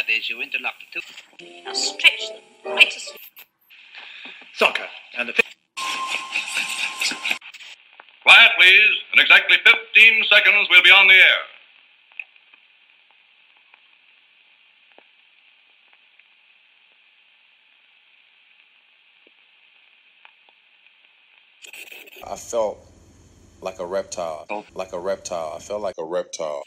That is, you interlock the two. Now stretch them right as... Soccer and the... Quiet, please. In exactly 15 seconds, we'll be on the air. I felt like a reptile. Like a reptile. I felt like a reptile.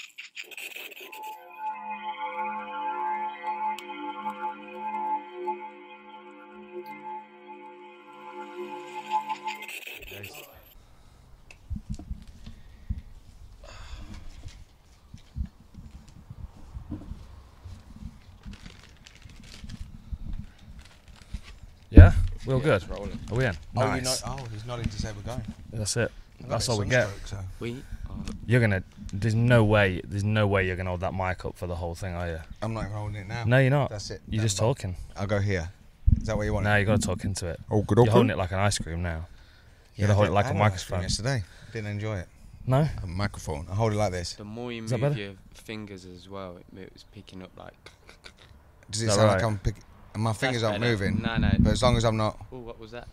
Yeah? We're all good. Rolling. Are we in? Oh, Nice. he's nodding to say we're going. That's it. I've got That's a all we get. sunstroke, so. You're gonna. There's no way you're gonna hold that mic up for the whole thing, are you? I'm not even holding it now. No, you're not. That's it. You're just talking. I'll go here. Is that what you want? No, you got to talk into it. Oh, good. You're holding it like an ice cream now. You gotta hold it like a microphone. Yesterday, didn't enjoy it. No. A microphone. I hold it like this. The more you Is that move better? your fingers as well, it was picking up like... Does it Is that sound right? like I'm picking? My fingers aren't better. moving. No. But as long as I'm not. Oh, what was that?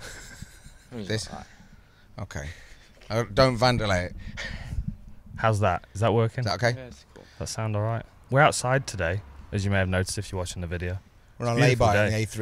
This? Right. Okay. Don't vandalate. How's that? Is that working? Is that okay? Yeah, it's cool. That sound all right? We're outside today, as you may have noticed if you're watching the video. We're on Beautiful lay-by on day. the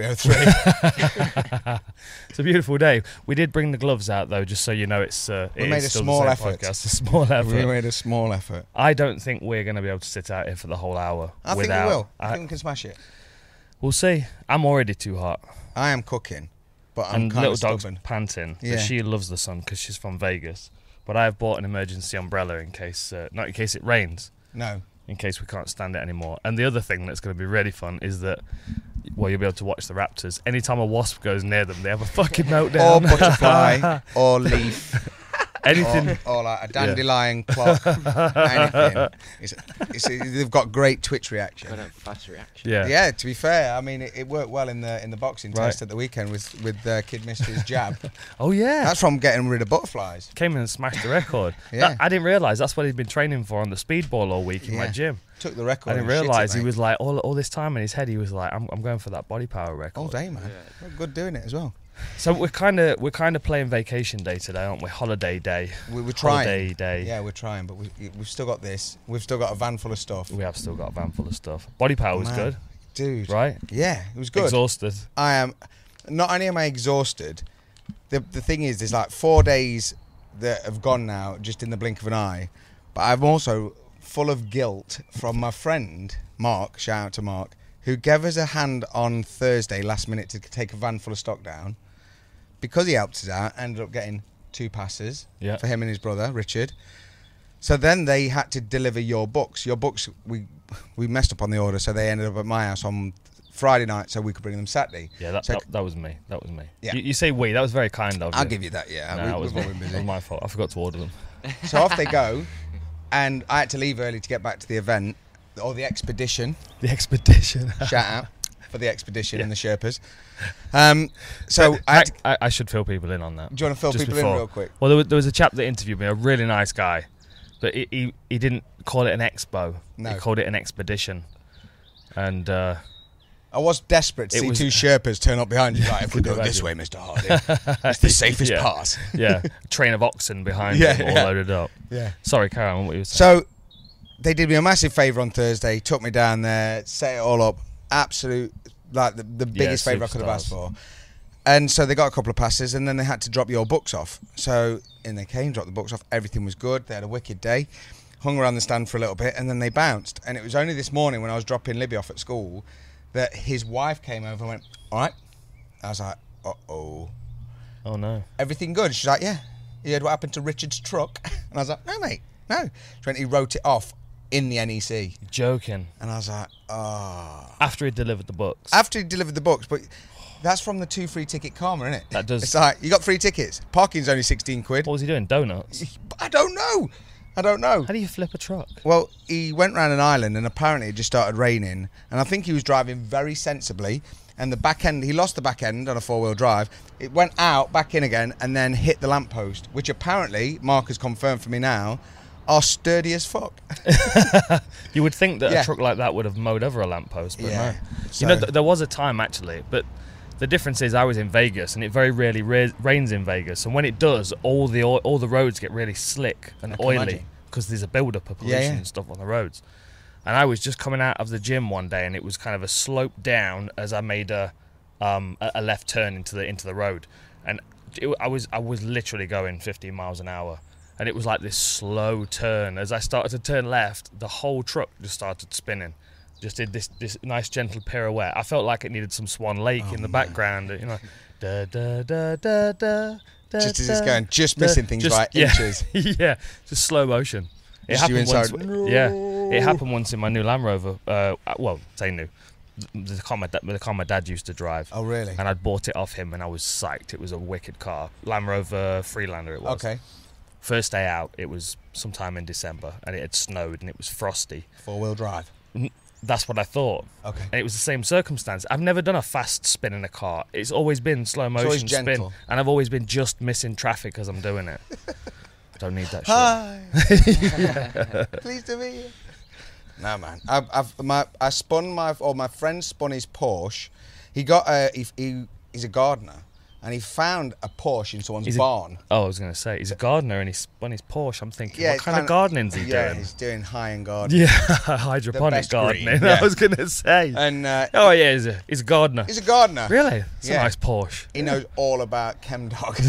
A303. It's a beautiful day. We did bring the gloves out though, just so you know it's. We made a small effort. A small effort. We made a small effort. I don't think we're going to be able to sit out here for the whole hour. I think we without- will. I think we can smash it. We'll see. I'm already too hot. I am cooking, but I'm And kind little of dog's stubborn. panting. Yeah. But she loves the sun because she's from Vegas. But I have bought an emergency umbrella in case, not in case it rains, No. in case we can't stand it anymore. And the other thing that's going to be really fun is that, well, you'll be able to watch the Raptors. Anytime a wasp goes near them, they have a fucking meltdown. Or butterfly, or leaf, Anything. or like a dandelion clock, anything. They've got great twitch reaction. Got a fast reaction. Yeah. Yeah, to be fair, I mean it worked well in the boxing Right. test at the weekend with Kid Mystery's jab. Oh, yeah. That's from getting rid of butterflies. Came in and smashed the record. Yeah. I didn't realise that's what he'd been training for on the speedball all week in my Yeah. gym. Took the record. I didn't and shit it, realise he mate. was like, all this time in his head, he was like, I'm going for that body power record. all day, man. Well, good doing it as well. So we're kind of playing vacation day today, aren't we? Holiday day. We're trying. Holiday day. Yeah, we're trying, but we've still got this. We've still got a van full of stuff. We have still got a van full of stuff. Body power was Man. good, Dude. right? Yeah, it was good. Exhausted. I am. Not only am I exhausted, the thing is, there's like 4 days that have gone now, just in the blink of an eye. But I'm also full of guilt from my friend Mark. Shout out to Mark, who gave us a hand on Thursday last minute to take a van full of stock down. Because he helped us out, ended up getting 2 passes for him and his brother Richard. So then they had to deliver your books. Your books, we messed up on the order, so they ended up at my house on Friday night, so we could bring them Saturday. Yeah, that was me. That was me. Yeah. You say we. That was very kind of you. I'll give you that. Yeah, No, that was we've me. all been busy. That was my fault. I forgot to order them. So off they go, and I had to leave early to get back to the event or the expedition. The expedition. Shout out for the expedition and the Sherpas. So I should fill people in on that. Do you want to fill Just people before. in real quick? Well, there was a chap that interviewed me, a really nice guy, but he didn't call it an expo. No. He called it an expedition, and I was desperate to It see was- 2 Sherpas turn up behind you. Like, if we Could go this imagine. way, Mr. Harding, it's the safest Yeah. pass. yeah, a train of oxen behind Yeah, him, all yeah. loaded up. Yeah. Sorry, Karen, what were you saying? So they did me a massive favour on Thursday, took me down there, set it all up. Absolute, like the biggest favour I could have asked for. And so they got a couple of passes, and then they had to drop your books off. So in they came, dropped the books off. Everything was good. They had a wicked day. Hung around the stand for a little bit, and then they bounced. And it was only this morning when I was dropping Libby off at school that his wife came over and went, "All right." I was like, "Uh-oh." Oh no. Everything good? She's like, "Yeah." You heard what happened to Richard's truck? And I was like, "No, mate, no." She went, "He wrote it off in the NEC." You're joking. And I was like, "Oh." After he delivered the books. After he delivered the books, but that's from the 2 free ticket karma, isn't it? That does. It's like, you got 3 tickets. Parking's only 16 quid. What was he doing? Donuts? I don't know. How do you flip a truck? Well, he went round an island and apparently it just started raining. And I think he was driving very sensibly. And the back end, he lost the back end on a 4-wheel drive. It went out, back in again, and then hit the lamppost, which apparently, Mark has confirmed for me now, are sturdy as fuck. You would think that Yeah. a truck like that would have mowed over a lamppost, but Yeah. no. So- You know, there was a time actually, but the difference is I was in Vegas, and it very rarely rains in Vegas, and when it does, all the roads get really slick and I can oily imagine. because there's a build-up of pollution Yeah, yeah. and stuff on the roads. And I was just coming out of the gym one day, and it was kind of a slope down as I made a left turn into the road, and I was literally going 15 miles an hour. And it was like this slow turn. As I started to turn left, the whole truck just started spinning. Just did this nice gentle pirouette. I felt like it needed some Swan Lake in the background. You know, da da da da da. Just as it's going, just missing things by inches. Yeah, just slow motion. It Just you happened once. inside. Yeah, it happened once in my new Land Rover. Well, say new. The car my dad used to drive. Oh, really? And I'd bought it off him, and I was psyched. It was a wicked car. Land Rover Freelander it was. Okay. First day out, it was sometime in December, and it had snowed and it was frosty. 4-wheel drive. That's what I thought. Okay. And it was the same circumstance. I've never done a fast spin in a car. It's always been slow always motion spin, gentle. and I've always been just missing traffic as I'm doing it. I don't need that shit. Hi. Pleased to meet you. No, man. My friend spun his Porsche. He got he's a gardener, and he found a Porsche in someone's barn. Oh, I was going to say, he's a gardener and he spun his Porsche. I'm thinking, what it's kind of gardening's he Yeah, doing? he's doing high-end gardening. Yeah, hydroponic best gardening. green, yeah. I was going to say. And Oh, yeah, he's a gardener. he's a gardener. Really? It's Yeah. a nice Porsche. He knows all about chemdog.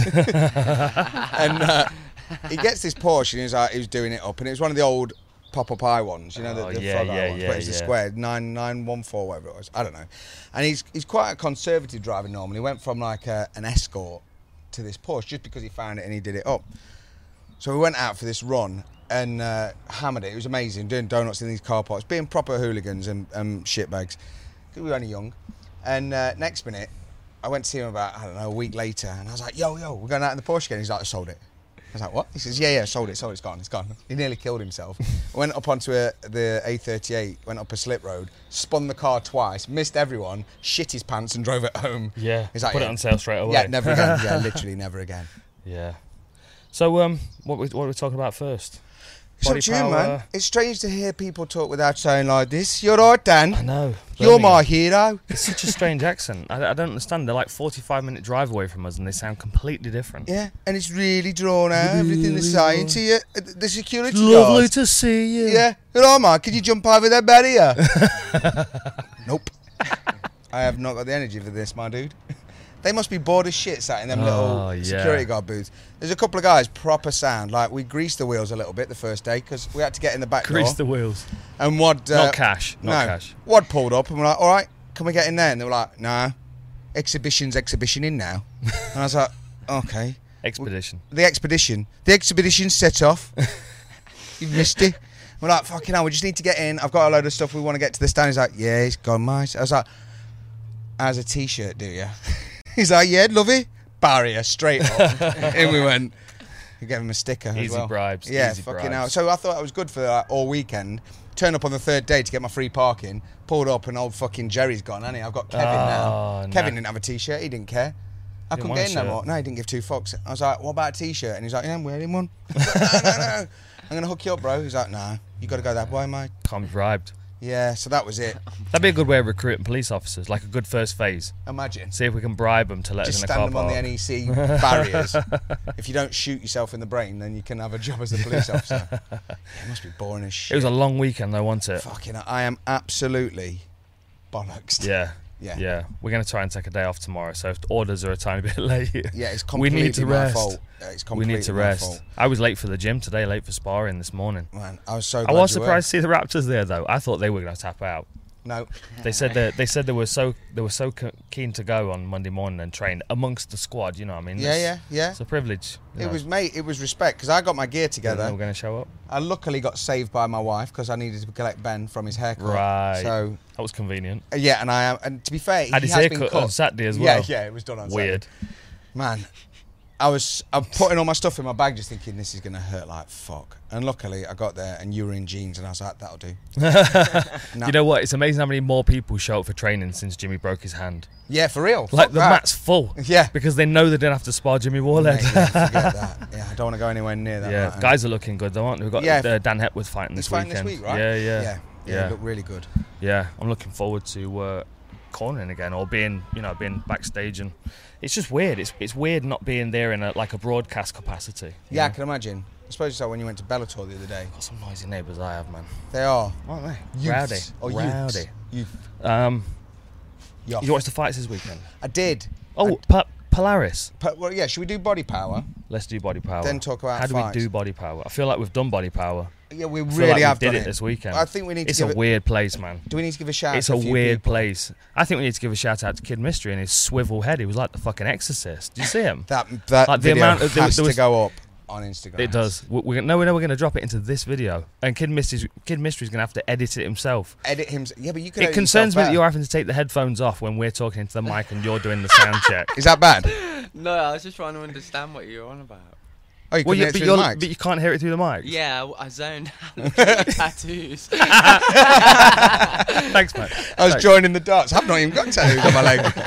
And he gets this Porsche, and he was doing it up, and it was one of the old pop-up eye ones, you know, Oh, the yeah, frog eye yeah, ones, yeah, but it's a yeah. square 9914, whatever it was. I don't know. And he's quite a conservative driver normally. He went from like an Escort to this Porsche just because he found it and he did it up. So we went out for this run and hammered it. It was amazing, doing donuts in these car parks, being proper hooligans and shitbags. We were only young. And next minute, I went to see him about, I don't know, a week later, and I was like, yo, we're going out in the Porsche again. He's like, I sold it. I was like, what? He says, yeah, sold it, it's gone. He nearly killed himself. Went up onto the A38, went up a slip road, spun the car twice, missed everyone, shit his pants and drove it home. Yeah, He's like, put it on sale straight away. Yeah, never again. Yeah, literally never again. Yeah. So, what are we talking about first? It's up Body to you, power. man. It's strange to hear people talk without saying like this. You're right, Dan. I know. You're Birmingham. my hero. It's such a strange accent. I don't understand. They're like 45-minute drive away from us, and they sound completely different. Yeah, and it's really drawn out, everything they're saying to you. The security Lovely guards. to see you. Yeah. Hello, man. Can you jump over that barrier? Nope. I have not got the energy for this, my dude. They must be bored as shit sat in them little yeah. security guard booths. There's a couple of guys, proper sound. Like, we greased the wheels a little bit the first day because we had to get in the back Grease door. the wheels. And Wad... Not cash. Not no. cash. Wad pulled up and we're like, all right, can we get in there? And they were like, nah, exhibitioning now. And I was like, okay. Expedition. The expedition's set off. You've missed it. We're like, fucking hell, we just need to get in. I've got a load of stuff we want to get to the stand. He's like, yeah, it's gone, mate. I was like, how's a t-shirt do you? He's like, yeah, love it. Barrier, straight up. In we went. We gave him a sticker as Easy well. bribes. Yeah, easy fucking bribes. hell. So I thought I was good for like, all weekend. Turn up on the third day to get my free parking. Pulled up and old fucking Jerry's gone, hasn't he? I've got Kevin now. no. Kevin didn't have a t-shirt. He didn't care. I Didn't couldn't want get a in no shirt. more. No, he didn't give two fucks. I was like, what about a t-shirt? And he's like, yeah, I'm wearing one. I was like, no. I'm going to hook you up, bro. He's like, nah, you got to go that way, mate. Can't be bribed. Yeah, so that was it. That'd be a good way of recruiting police officers, like a good first phase. Imagine. See if we can bribe them to let Just us in a car stand them on park. the NEC barriers. If you don't shoot yourself in the brain, then you can have a job as a police officer. It must be boring as shit. It was a long weekend though, wasn't it? Fucking, I am absolutely bollocks. Yeah. Yeah. Yeah. We're going to try and take a day off tomorrow, so if orders are a tiny bit late, Yeah, it's we completely need to my rest. fault. It's We completely need to my rest. fault. I was late for the gym today, late for sparring this morning. Man, I was so I glad was you were. surprised to see the Raptors there though. I thought they were going to tap out. No. They said they were so keen to go on Monday morning and train amongst the squad. You know what I mean? Yeah. It's a privilege. you know. It was respect because I got my gear Didn't know together. They were going to show up. I luckily got saved by my wife because I needed to collect Ben from his haircut. Right. So That was convenient. yeah, and to be fair, Had he his has been haircut cut on Saturday as well. Yeah, it was done on Weird. Saturday. Man, I'm putting all my stuff in my bag, just thinking this is gonna hurt like fuck. And luckily, I got there and you were in jeans, and I was like, that'll do. No. You know what? It's amazing how many more people show up for training since Jimmy broke his hand. Yeah, for real. Like Fuck the that. mat's full. Yeah. Because they know they don't have to spar Jimmy Warhead. Mate, yeah, forget that. Yeah, I don't want to go anywhere near that. Yeah, right? guys are looking good though, aren't they? We've got Yeah. Dan Hepworth fighting He's this fighting weekend. this week, right? Yeah. Yeah, look really good. Yeah, I'm looking forward to cornering again, or being backstage, and it's just weird. It's weird not being there in a broadcast capacity. Yeah, I can imagine. I suppose it's like when you went to Bellator the other day. Got some noisy neighbours I have, man. They are. Aren't they? Youths. Rowdy. Or Rowdy. Youth. Did you watch the fights this weekend? I did. Oh, Polaris. Well, yeah, should we do body power? Let's do body power. Then talk about how do fights. we do body power? I feel like we've done body power. Yeah, we I feel really like have we done did it this weekend. I think we need to It's give a it, weird place, man. Do we need to give a shout It's out a to a few weird people? place. I think we need to give a shout out to Kid Mystery and his swivel head. He was like the fucking Exorcist. Did you see him? That Like the video amount of- there has was- to go up on Instagram. It does. We know we're going to drop it into this video, and Kid Mystery's going to have to edit it himself. Edit him. Yeah, but you can. It edit concerns me yourself that you're better. having to take the headphones off when we're talking into the mic and you're doing the sound check. Is that bad? No, I was just trying to understand what you're on about. Oh, you couldn't hear it through the mics? but you can't hear it through the mic. Yeah, I zoned out. Tattoos. Thanks, mate. I was Thanks. joining the dots. I've not even got tattoos on my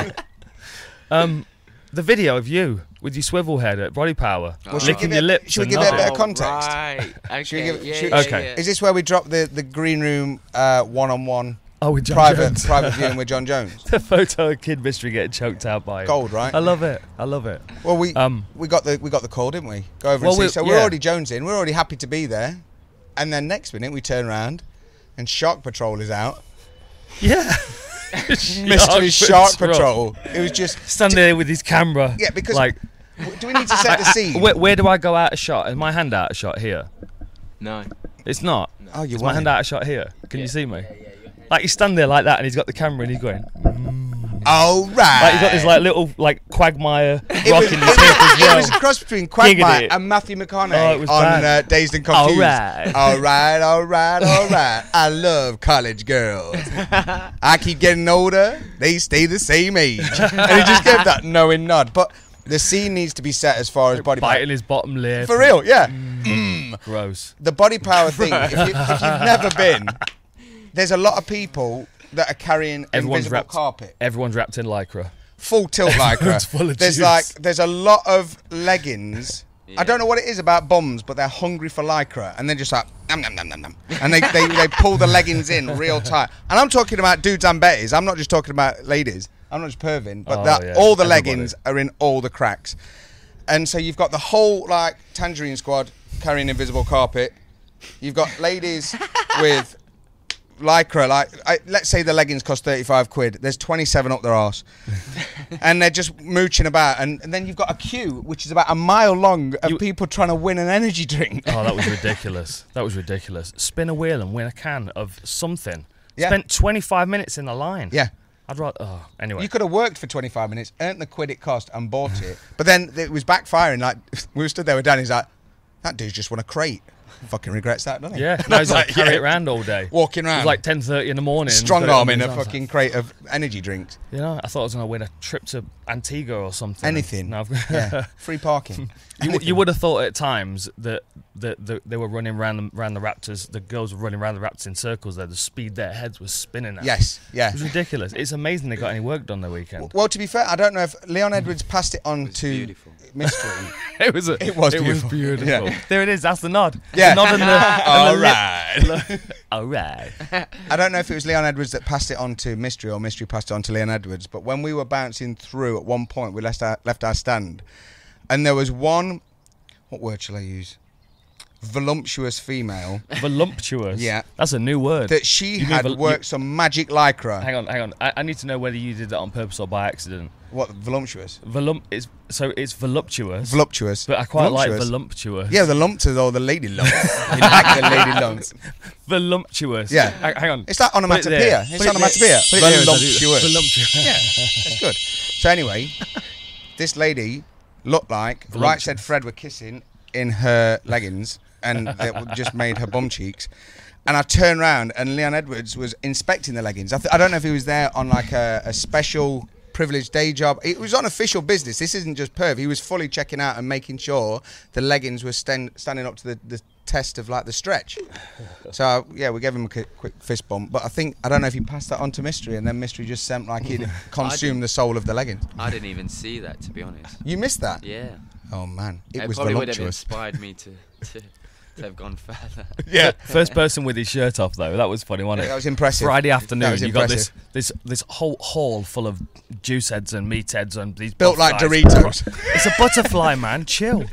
leg. The video of you with your swivel head at Body Power, Well, should we licking give your it- lips. should we and give it a nodding. bit of context? Right. Okay. Should we give- yeah, should- yeah, Okay. yeah. Is this where we drop the green room one-on-one Oh, with John Jones. private viewing with John Jones? The photo of Kid Mystery getting choked out by him. Gold, right? I love it. I love it. Well, we got the call, didn't we? Go over and see. So we're already jonesing. We're already happy to be there. And then next minute we turn around, and Shark Patrol is out. Yeah. Mystery Shark Patrol. It was just standing there with his camera. Yeah, because like, do we need to set the scene? where do I go out a shot? Is my hand out a shot here? No. It's not. Oh, you Is want my hand it? out a shot here? Can you see me? Like he's standing there like that, and he's got the camera, and he's going. All right. Like he's got this little Quagmire It rock was, in his hip as it well. was a cross between Quagmire Giggity. and Matthew Oh, it McConaughey was on bad. Dazed and Confused. All right. All right. I love college girls. I keep getting older. They stay the same age. And he just gave that knowing nod. But the scene needs to be set as far as body power. Biting his bottom lip. For real, yeah. Gross. The body power thing, if you've never been, there's a lot of people that are carrying invisible carpet. Everyone's wrapped in lycra. Full tilt Everyone's full lycra. of There's juice. there's a lot of leggings. I don't know what it is about bums, but they're hungry for lycra, and they're just like nom nom nom nom nom, and they pull the leggings in real tight. And I'm talking about dudes and betties. I'm not just talking about ladies. I'm not just perving, but all the leggings are in all the cracks. And so you've got the whole Tangerine Squad carrying invisible carpet. You've got ladies with lycra, let's say the leggings cost 35 quid. There's 27 up their arse. And they're just mooching about. And then you've got a queue, which is about a mile long, of people trying to win an energy drink. Oh, that was ridiculous. That was ridiculous. Spin a wheel and win a can of something. Yeah. Spent 25 minutes in the line. Yeah. I'd rather... Oh, anyway. You could have worked for 25 minutes, earned the quid it cost, and bought it. But then it was backfiring. We were stood there with Danny. He's like, that dude's just won a crate. Fucking regrets that, doesn't he? Yeah. Now he's carry it around all day. Walking around. It was like 10:30 in the morning. Strong Got it on arming his a arse. fucking crate of energy drinks. You know, I thought I was going to win a trip to Antigua or something. Anything. No, Yeah. Free parking. you would have thought at times that they were running around the Raptors, the girls were running around the Raptors in circles there. The speed their heads was spinning at. Yes, yeah. It was ridiculous. It's amazing they got any work done their weekend. Well, to be fair, I don't know if Leon Edwards passed it on to beautiful. Mystery. It was beautiful. beautiful. Yeah. There it is. That's the nod. Yeah. The nod and the All lip. right. All right. I don't know if it was Leon Edwards that passed it on to Mystery or Mystery passed it on to Leon Edwards, but when we were bouncing through at one point, we left our stand, and there was one, what word shall I use? Voluptuous female. Voluptuous. Yeah. That's a new word. That she You mean had worked some magic lycra. Hang on. I need to know whether you did that on purpose or by accident. What, voluptuous? It's voluptuous. Voluptuous. But I quite Voluptuous. like voluptuous. Yeah, the lumps or the lady lumps. You like the lady lumps. Voluptuous. Yeah. Hang on. It's like Put it there. onomatopoeia. It's Put it there. onomatopoeia. Put it there as I do that. Voluptuous. Voluptuous. Yeah, that's good. So anyway, this lady looked like Right Said Fred were kissing in her leggings, and it just made her bum cheeks. And I turned around, and Leon Edwards was inspecting the leggings. I don't know if he was there on a special privileged day job. It was on official business. This isn't just perv. He was fully checking out and making sure the leggings were standing up to the test of like the stretch. So yeah, we gave him a quick fist bump. But I don't know if he passed that on to Mystery, and then Mystery just sent like he'd consumed the soul of the leggings. I didn't even see that, to be honest. You missed that? Yeah. Oh man, it It was probably would have voluptuous. inspired me to have gone further. Yeah, First person with his shirt off though. That was funny, wasn't it? that was impressive. Friday That afternoon, was you got impressive. this whole hall full of juice heads and meat heads and these Built buff like guys. Doritos. It's a butterfly, man. Chill.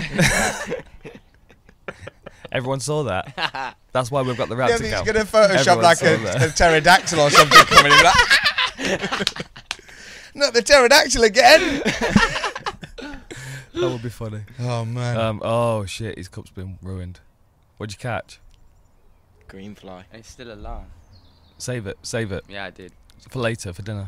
Everyone saw that. That's why we've got the Yeah, rap to he's count. going to Photoshop Everyone like saw a that. pterodactyl or something coming in. Like, not the pterodactyl again. That would be funny. Oh man. Oh shit, his cup's been ruined. What'd you catch? Greenfly. It's still alive. Save it Yeah, I did. for later for dinner.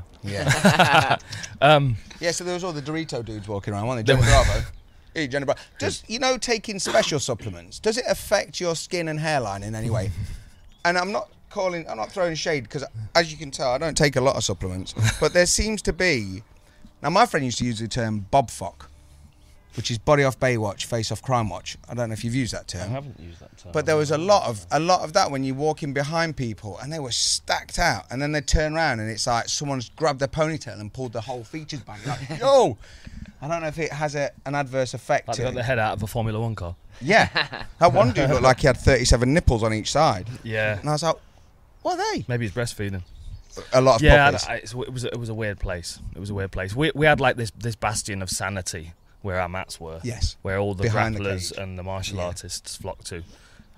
Yeah. Um, Yeah, so there was all the Dorito dudes walking around, weren't they? Johnny Bravo. Hey, Johnny Bravo. Does, taking special supplements, does it affect your skin and hairline in any way? And I'm not throwing shade, because as you can tell, I don't take a lot of supplements, but there seems to be, now my friend used to use the term BOBFOC, which is body off Baywatch, face off crime watch. I don't know if you've used that term. haven't used that term. But there was a lot of that when you're walking behind people and they were stacked out, and then they turn around and it's like someone's grabbed their ponytail and pulled the whole features back. You're like, yo! I don't know if it has an adverse effect Like they to got the it. head out of a Formula One car. Yeah. That one dude looked like he had 37 nipples on each side. Yeah. And I was like, what are they? Maybe he's breastfeeding. A lot of Yeah, puppies. it was a weird place. It was a weird place. We had like this bastion of sanity where our mats were. Yes. Where all the Behind the grapplers cage. and the martial Yeah. artists flocked to.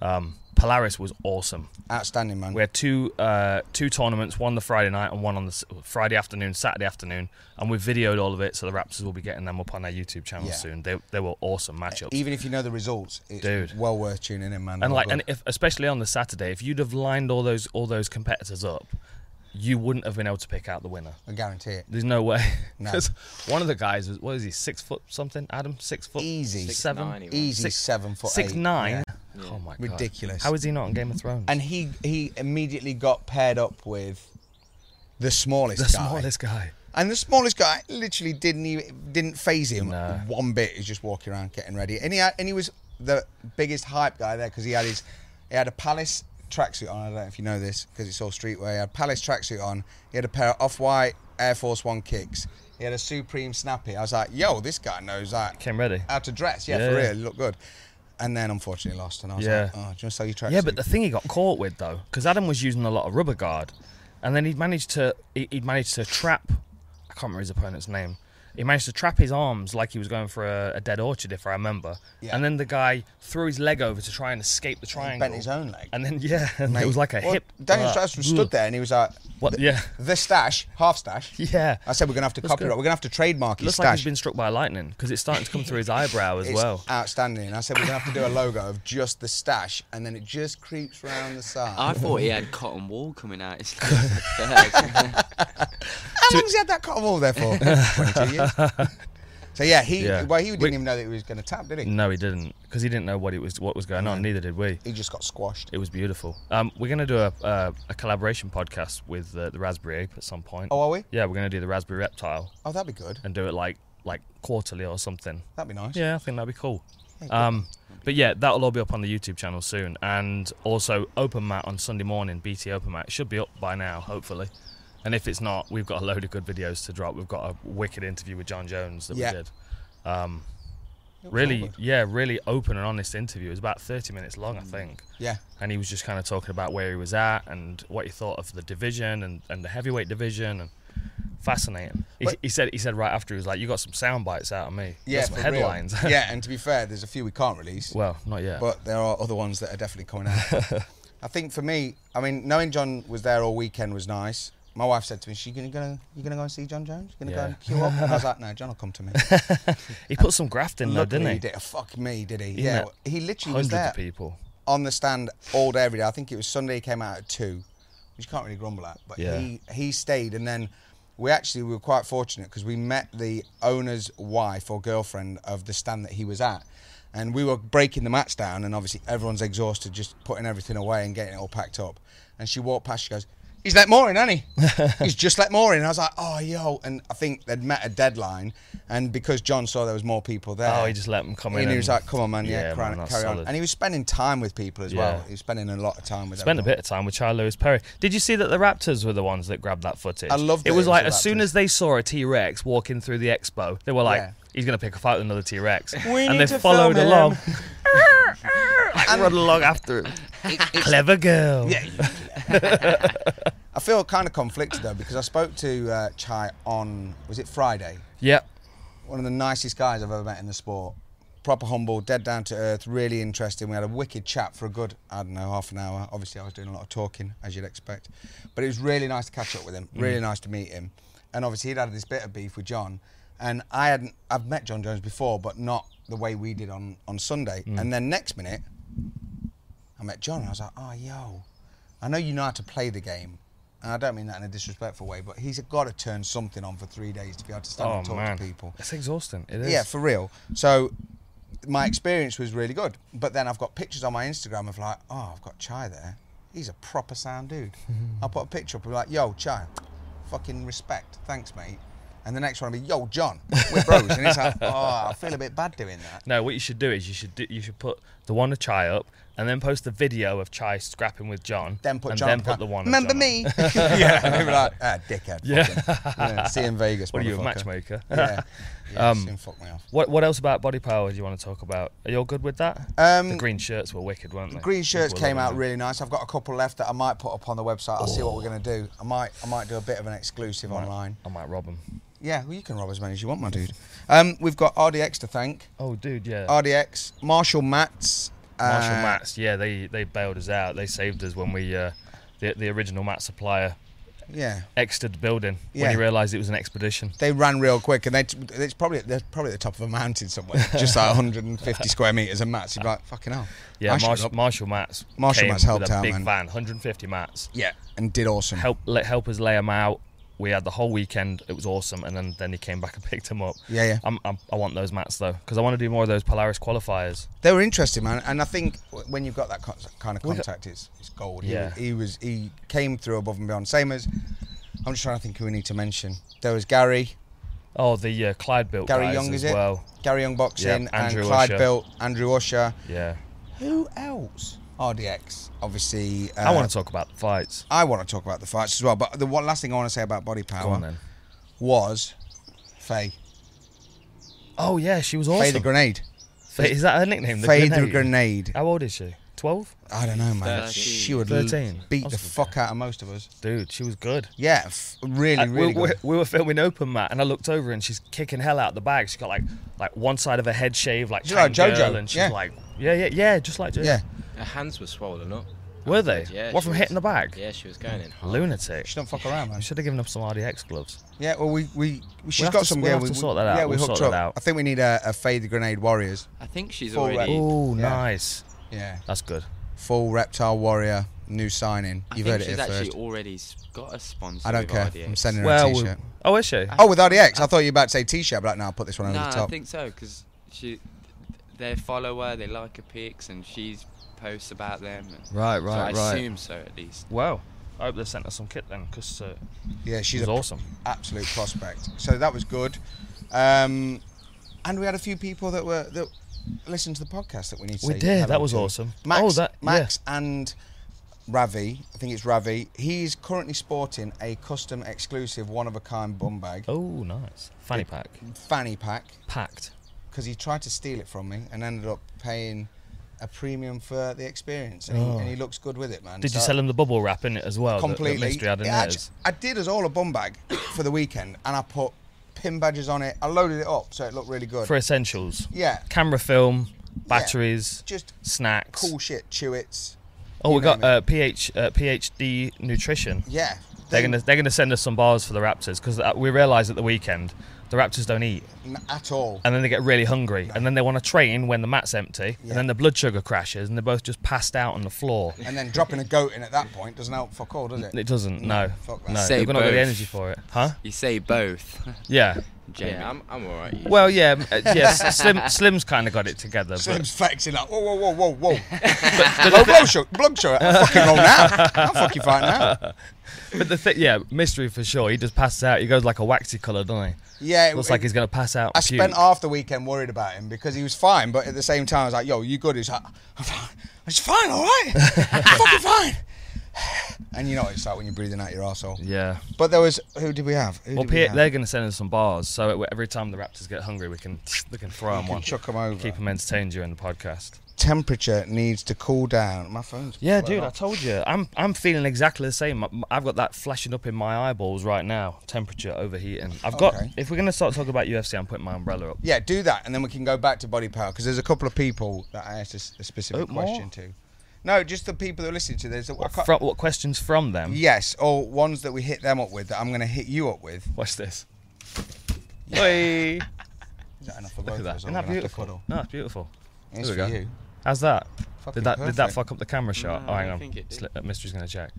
Polaris was awesome. Outstanding, man. We had two tournaments, one the Friday night and one on the Friday afternoon, Saturday afternoon, and we videoed all of it, so the Raptors will be getting them up on our YouTube channel Yeah. soon. They were awesome matchups. Even if you know the results, it's Dude. well worth tuning in, man. And Well like, done. and if, especially on the Saturday, if you'd have lined all those competitors up, you wouldn't have been able to pick out the winner. I guarantee it. There's no way. No. Because one of the guys was, what is he, 6 foot something? Adam, 6 foot? Easy. 7? 6'9" he was. Easy 6'9". 7 foot 6'9". Yeah. Oh my god. Ridiculous. How is he not on Game of Thrones? And he immediately got paired up with the smallest the guy. smallest guy. And the smallest guy literally didn't phase him No. one bit. He's just walking around getting ready. And he was the biggest hype guy there, because he had a Palace tracksuit on. I don't know if you know this, because it's all streetwear. He had a Palace tracksuit on. He had a pair of Off-White Air Force One kicks. He had a Supreme Snappy. I was like, yo, this guy knows that. Came ready. How to dress. Yeah, Yeah. for real. He looked good. And then unfortunately lost. And I was Yeah. like, oh, do you want to sell your tracksuit? Yeah, but the thing he got caught with though, because Adam was using a lot of rubber guard, and then he'd managed to trap. I can't remember his opponent's name. He managed to trap his arms like he was going for a dead orchard, if I remember. Yeah. And then the guy threw his leg over to try and escape the triangle. bent his own leg. And then and Mate, it was like a well, hip. Daniel Strauss stood there and he was like, What? Yeah. the stash, half stash. Yeah. I said we're going to have to Looks copyright. good. We're going to have to trademark his Looks like stash. he's been struck by lightning because it's starting to come through his eyebrow as It's well. outstanding. I said we're going to have to do a logo of just the stash, and then it just creeps round the side. I thought he had cotton wool coming out his legs. How long has he had that cotton wool there for? 22 years. So yeah, he didn't even know that he was going to tap, did he? No, he didn't, because he didn't know what was going on. Neither did we. He just got squashed. It was beautiful. We're going to do a collaboration podcast with the Raspberry Ape at some point. Oh, are we? Yeah, we're going to do the Raspberry Reptile Oh, that'd be good. and do it like quarterly or something. That'd be nice. Yeah, I think that'd be cool. But yeah, that'll all be up on the YouTube channel soon. And also Open Mat on Sunday morning, BT Open Mat. It should be up by now, hopefully. And if it's not, we've got a load of good videos to drop. We've got a wicked interview with John Jones that Yeah. we did. It was all Really, good. yeah, really open and honest interview. It was about 30 minutes long, I think. Yeah. And he was just kind of talking about where he was at and what he thought of the division and the heavyweight division, and fascinating. He said right after, he was like, "You got some sound bites out of me. You Yeah, got some for real. headlines." Yeah, and to be fair, there's a few we can't release. Well, not yet. But there are other ones that are definitely coming out. I think for me, I mean, knowing John was there all weekend was nice. My wife said to me, you gonna go and see John Jones? You gonna go and queue up? And I was like, no, John will come to me. He put some graft in though, Luckily didn't he? did. Fuck me, did he? He Yeah, met he literally was Hundreds there of people. on the stand all day, every day. I think it was Sunday, he came out at 2, which you can't really grumble at. But Yeah. he stayed, and then we were quite fortunate because we met the owner's wife or girlfriend of the stand that he was at. And we were breaking the mats down, and obviously everyone's exhausted, just putting everything away and getting it all packed up. And she walked past, she goes, he's let more in, hasn't he? He's just let more in. I was like, oh, yo. And I think they'd met a deadline. And because John saw there was more people there. Oh, he just let them come in. And he was like, come on, man. Yeah, carry man, that's on. solid. And he was spending time with people as Yeah. well. He was spending a lot of time with Spent a everyone. bit of time with Charlie Lewis Perry. Did you see that the Raptors were the ones that grabbed that footage? I loved it. it. Was It was like the as soon Raptors. as they saw a T-Rex walking through the expo, they were like, Yeah. he's going to pick a fight with another T-Rex. We and need they to followed film along. him. like, run along after him. Clever girl. Yeah. I feel kind of conflicted though because I spoke to Chai on, was it Friday? Yep. One of the nicest guys I've ever met in the sport. Proper humble, dead down to earth, really interesting. We had a wicked chat for a good, I don't know, half an hour. Obviously I was doing a lot of talking, as you'd expect. But it was really nice to catch up with him, really nice to meet him. And obviously he'd had this bit of beef with John. And I've met John Jones before, but not the way we did on Sunday. And then next minute, I met John and I was like, oh, yo, I know you know how to play the game. And I don't mean that in a disrespectful way, but he's got to turn something on for 3 days to be able to stand and talk to people. It's exhausting. It is. Yeah, for real. So my experience was really good. But then I've got pictures on my Instagram of like, oh, I've got Chai there. He's a proper sound dude. I'll put a picture up and be like, yo, Chai, fucking respect. Thanks, mate. And the next one will be, yo, John, we're bros. And it's like, oh, I feel a bit bad doing that. No, what you should do is you should put the one of Chai up and then post the video of Chai scrapping with John. Then put and John then up, put the one remember of John me? Yeah, and they'll be like, dickhead. Yeah. Fucking. See you in Vegas, What are you, a motherfucker. matchmaker? Yeah, soon fuck me off. What else about Body Power do you want to talk about? Are you all good with that? The green shirts were wicked, weren't they? Green shirts People were came loving out them. really nice. I've got a couple left that I might put up on the website. I'll see what we're going to do. I might do a bit of an exclusive online. I might rob them. Yeah, well, you can rob as many as you want, my dude. We've got RDX to thank. Oh, dude, yeah. RDX, Marshall Mats. Marshall Mats, yeah, they bailed us out. They saved us when we the original mat supplier Yeah. exited the building when Yeah. he realised it was an expedition. They ran real quick, and they're probably at the top of a mountain somewhere, just like 150 square metres of mats. You'd be like, fucking hell. Yeah, I showed up. Marshall Mats. Marshall came Mats helped with a out, big man. van, 150 mats. Yeah, and did awesome. Help us lay them out. We had the whole weekend. It was awesome, and then he came back and picked them up. Yeah. I want those mats though, because I want to do more of those Polaris qualifiers. They were interesting, man, and I think when you've got that kind of contact, it's gold. Yeah. He came through above and beyond. Same as, I'm just trying to think who we need to mention. There was Gary. Oh, the Clyde built Gary guys Young, as is it? well. Gary Young Boxing, Yep, Andrew and Clyde Usher. built Andrew Usher. Yeah. Who else? RDX, obviously. I want to talk about the fights. I want to talk about the fights as well, but the one last thing I want to say about Body Power Go on then. was Faye. Oh yeah, she was awesome. Faye the Grenade. Is that her nickname? Faye the Grenade. How old is she? 12? I don't know, man. 13. She would 13. beat I the was good fuck out of most of us. Dude, she was good. Yeah, really, really we, good. we were filming Open Mat, and I looked over and she's kicking hell out the bag. She's got like one side of her head shaved like She's like Tank JoJo, Girl, and she's yeah. like yeah, just like JoJo. Yeah, Her hands were swollen up. Were they? Yeah. What she from was- hitting the bag? Yeah, she was going in hard. Lunatic. she don't fuck around, man. I should have given up some RDX gloves. Yeah, well, she's have got to- some we'll gear. have to sort that out. Yeah, we We'll hooked sort up. that out. I think we need a Faye the Grenade Warriors. I think she's Full already. Oh, Yeah. nice. Yeah, That's good. full Reptile Warrior, new signing. I You've think heard it she's here actually first. already got a sponsor. I don't with care. RDX. I'm sending her Well, a T-shirt. oh, is she? Oh, with RDX. I thought you were about to say T-shirt, but like, no, I'll put this one over No, the I top. think so because they follow her, they like her pics, and she posts about them. And Right, so I assume so at least. Well, I hope they sent us some kit then, because Yeah, she's she's was a awesome. absolute prospect. So that was good. And we had a few people that listened to the podcast that we need to We say did. hello That was to. awesome. Max, yeah. and Ravi, I think it's Ravi, he's currently sporting a custom exclusive one-of-a-kind bum bag, Oh, nice. Fanny pack. fanny pack, Packed. because he tried to steal it from me and ended up paying a premium for the experience. And he looks good with it, man. Did you So- sell him the bubble wrap in it as well? completely. The mystery had in Yeah, theirs? I did us all a bum bag for the weekend, and I put pin badges on it. I loaded it up so it looked really good. For essentials. Yeah, Camera film, batteries, just snacks. cool shit. Chewits. Oh, we you got name PhD Nutrition. Yeah, They're gonna send us some bars for the Raptors, because we realised at the weekend the Raptors don't eat, at all. and then they get really hungry, and then they want to train when the mat's empty, Yeah. and then the blood sugar crashes, and they're both just passed out on the floor. And then dropping a goat in at that point doesn't help fuck all, does it? It doesn't. No, fuck that. no, Say they've got no both. the energy for it, huh? You say both. Yeah, Jamie. Yeah, I'm alright. Well, yes. Slim's kind of got it together. Slim's flexing like, whoa. Blood show. I'm fucking roll now. I'm fucking fine now. But mystery for sure. He just passes out. He goes like a waxy colour, doesn't he? Yeah. Looks like he's going to pass out. I spent half the weekend worried about him because he was fine, but at the same time I was like, yo, you good? He's like, I'm fine. I'm just fine, all right? I'm fucking fine. And you know what it's like when you're breathing out your arsehole. Yeah. But there was, who did we have? They're going to send us some bars, so every time the Raptors get hungry, we can throw them one. Chuck them over. Keep them entertained during the podcast. Temperature needs to cool down. My phone's dude, I told you. I'm feeling exactly the same. I've got that flashing up in my eyeballs right now. Temperature overheating. If we're going to start talking about UFC, I'm putting my umbrella up. Yeah, do that, and then we can go back to body power, because there's a couple of people that I asked a specific question to. No, just the people that are listening to this. What questions from them? Yes, or ones that we hit them up with that I'm going to hit you up with. Watch this. Oi! Is that enough for both of us? Isn't that beautiful? No, it's beautiful. It's for you. How's that? Fucking did that perfect. fuck up the camera shot? No, hang I on. think it did. Mystery's going to check.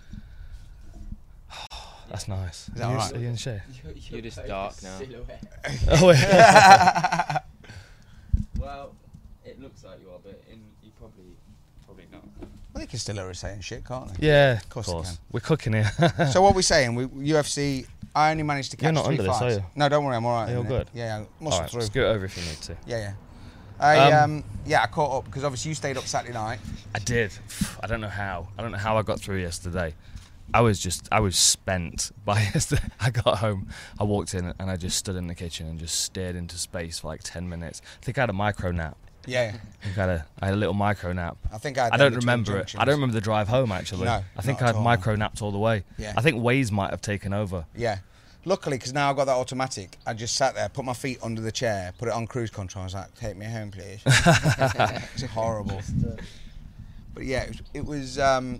That's nice. Is that alright? Are you in the shade? You're just dark now. Oh, yeah. Well, it looks like you are, but you probably not. Well, they can still hear us saying shit, can't they? Yeah, of course course. they can. We're cooking here. So what we're saying, UFC, I only managed to catch You're not 3 under this, fights. are you? No, don't worry, I'm alright. You're good? Yeah, muscle Alright, through. scoot over if you need to. Yeah. I caught up because obviously you stayed up Saturday night. I did. I don't know how. I got through yesterday. I was spent by yesterday. I got home, I walked in and I just stood in the kitchen and just stared into space for like 10 minutes. I think I had a micro nap. Yeah. I had a little micro nap. I think I don't remember it. I don't remember the drive home actually. No, I think not I at had all. micro napped all the way. Yeah. I think Waze might have taken over. Yeah. Luckily, because now I've got that automatic, I just sat there, put my feet under the chair, put it on cruise control. I was like, take me home, please. It's horrible. But yeah, it was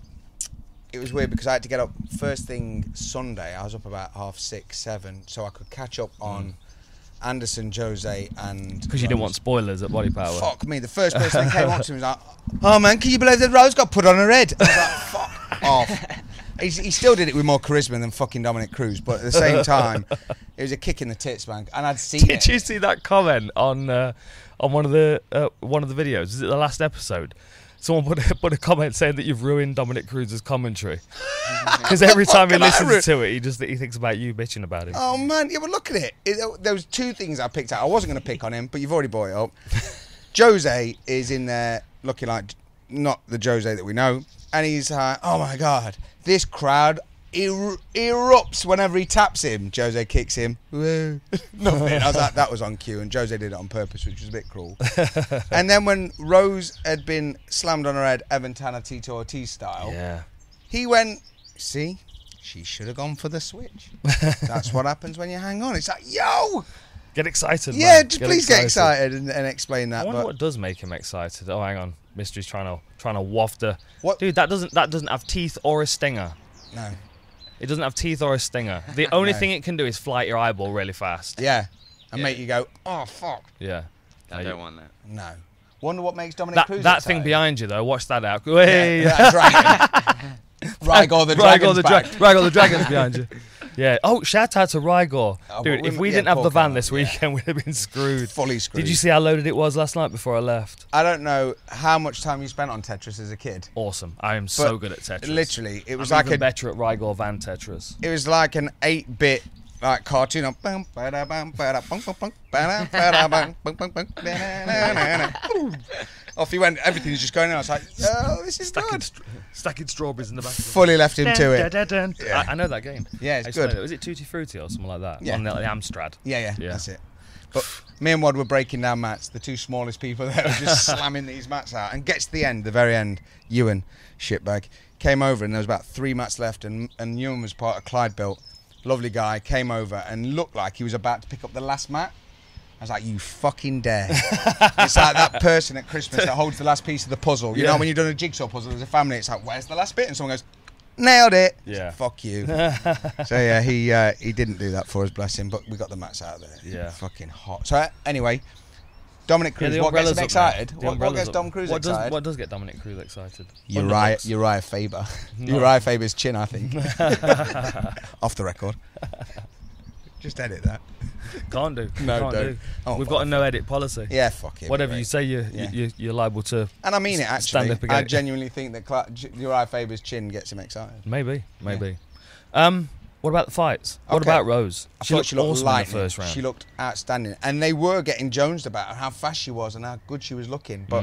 weird because I had to get up first thing Sunday. I was up about 6:30, 7, so I could catch up on Anderson, Jose, and Because you didn't want spoilers at Body Power. Fuck me. The first person that came up to me was like, oh man, can you believe that Rose got put on her head? I was like, fuck off. He still did it with more charisma than fucking Dominic Cruz, but at the same time, it was a kick in the tits, man. And I'd seen it. Did you see that comment on one of the videos? Is it the last episode? Someone put a comment saying that you've ruined Dominic Cruz's commentary because every time he listens to it, he thinks about you bitching about him. Oh man, yeah, but look at it. There was 2 things I picked out. I wasn't going to pick on him, but you've already brought it up. Jose is in there looking like not the Jose that we know, and he's like, oh my god, this crowd erupts whenever he taps him. Jose kicks him. Woo. Nothing. I was like, that was on cue, and Jose did it on purpose, which was a bit cruel. And then when Rose had been slammed on her head, Evan Tanner, Tito Ortiz style, he went, see, she should have gone for the switch. That's what happens when you hang on. It's like, yo! Get excited, Yeah, man. just please get excited and explain that. I wonder but what does make him excited. Oh, hang on. Mystery's trying to waft a... What? Dude, that doesn't have teeth or a stinger. No. It doesn't have teeth or a stinger. The only thing it can do is fly at your eyeball really fast. Yeah. And make you go, oh, fuck. Yeah. I don't want that. No. Wonder what makes Dominic Cruz That excited. thing behind you, though, watch that out. Hey. Yeah, dragon. Rygor the Dragon's back. Rygor the Dragon's behind you. Yeah. Oh, shout out to Rygor. Oh, Dude, but if we yeah, didn't have poor the van guy, this weekend, we'd have been screwed. Fully screwed. Did you see how loaded it was last night before I left? I don't know how much time you spent on Tetris as a kid. Awesome. I am so good at Tetris. Literally, it was I'm like even better at Rygor van Tetris. It was like an 8-bit like cartoon of off he went. Everything's just going on. I was like, oh, this is good. Stacking strawberries in the back. Fully left him to it. Yeah. I know that game. Yeah, it's good. Was it Tutti Frutti or something like that? Yeah. On the Amstrad. Yeah, that's it. But me and Wad were breaking down mats. The 2 smallest people there were just slamming these mats out. And gets to the end, the very end, Ewan, shitbag, came over and there was about 3 mats left. And Ewan was part of Clyde built. Lovely guy, came over and looked like he was about to pick up the last mat. I was like, you fucking dare. It's like that person at Christmas that holds the last piece of the puzzle. You know, when you've done a jigsaw puzzle as a family, it's like, where's the last bit? And someone goes, nailed it. Yeah. Fuck you. So yeah, he didn't do that for us, bless him, but we got the mats out of there. Yeah. Fucking hot. So anyway, Dominic Cruz, the what gets him umbrella's up excited? now. What gets Dom Cruz excited? What does get Dominic Cruz excited? Uriah Faber. Uriah Faber's chin, I think. Off the record. Just edit that. Can't do. No, Can't don't. do. Oh, We've got a no edit policy. Yeah, fuck it. Whatever mate. you say, you're liable to. And I mean it, actually. Stand up I again. genuinely think that Uriah Faber's chin gets him excited. Maybe. What about the fights? What Okay. about Rose? I thought she looked awesome lightning. in the first round. She looked outstanding. And they were getting jonesed about how fast she was and how good she was looking. But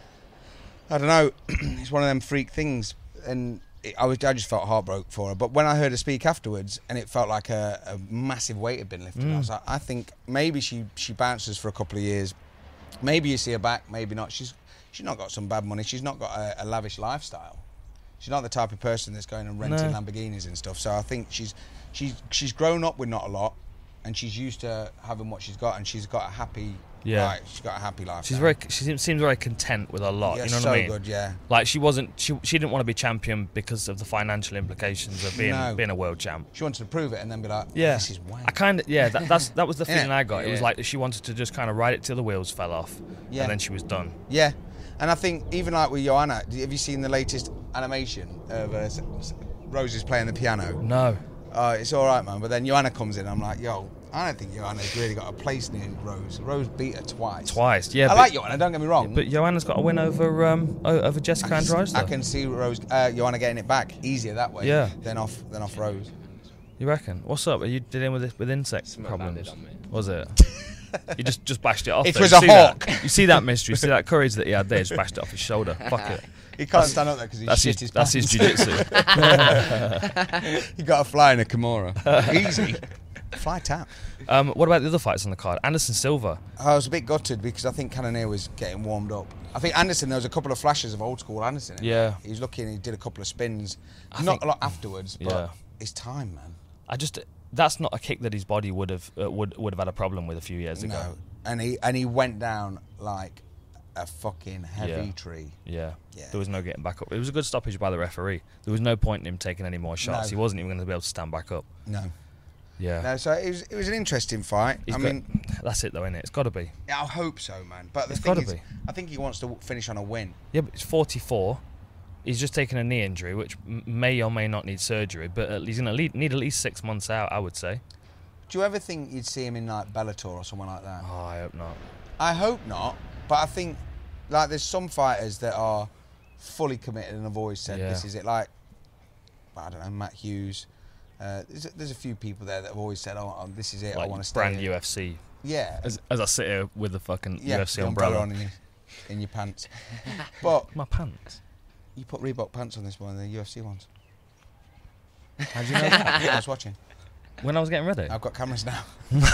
I don't know. It's one of them freak things. And I just felt heartbroken for her. But when I heard her speak afterwards, and it felt like a massive weight had been lifted, I was like, I think maybe she bounces for a couple of years. Maybe you see her back, maybe not. She's not got some bad money. She's not got a lavish lifestyle. She's not the type of person that's going and renting Lamborghinis and stuff. So I think she's grown up with not a lot, and she's used to having what she's got, and she's got a happy. Yeah. Right, she's got a happy life. She seems very content with a lot. Yeah, you know what so I mean? good, yeah. Like she didn't want to be champion because of the financial implications of being a world champ. She wanted to prove it and then be like, Yeah, this is wank. that was the feeling Innit? I got. It was Yeah. like she wanted to just kind of ride it till the wheels fell off, Yeah. and then she was done. Yeah, and I think even like with Joanna, have you seen the latest animation of Rose is playing the piano? No. It's all right, man. But then Joanna comes in. I'm like, yo, I don't think Joanna's really got a place near Rose. Rose beat her twice. Yeah. I like Joanna. Don't get me wrong. But Joanna's got a win over Jessica Andrade. I can see Rose, Joanna getting it back easier that way. Yeah. Than off Rose. You reckon? What's up? Are you dealing with insect Smell problems? landed on me. Was it? You just bashed it off. It though. was You a see hawk. that? You see that mystery? You see that courage that he had there? Just bashed it off his shoulder. Fuck it. He can't stand up there because he shit his That's pants. his jiu-jitsu. He got a fly in a Kimura. Easy. Fly tap. What about the other fights on the card? Anderson Silva. I was a bit gutted because I think Cannonier was getting warmed up. I think Anderson, there was a couple of flashes of old school Anderson. in Yeah. there. He was looking, he did a couple of spins. I Not think- a lot afterwards, but Yeah. it's time, man. That's not a kick that his body would have had a problem with a few years ago. No. And he went down like a fucking heavy Yeah. tree. Yeah. Yeah. There was no getting back up. It was a good stoppage by the referee. There was no point in him taking any more shots. No. He wasn't even going to be able to stand back up. No. Yeah. No, so it was an interesting fight. That's it though, isn't it? It's got to be. I hope so, man. But the It's thing gotta is, be. I think he wants to finish on a win. Yeah, but he's 44. He's just taken a knee injury, which may or may not need surgery, but he's going to need at least 6 months out, I would say. Do you ever think you'd see him in like Bellator or someone like that? Oh, I hope not. I hope not, but I think like there's some fighters that are fully committed and have always said Yeah. this is it. Like I don't know, Matt Hughes. There's a few people there that have always said, "Oh, this is it. I Like want to stay." brand here." UFC. Yeah, As I sit here with the fucking yeah, UFC the umbrella. on in your pants. But My pants. you put Reebok pants on this one, the UFC ones. How do you know that? I was watching. When I was getting ready. I've got cameras now.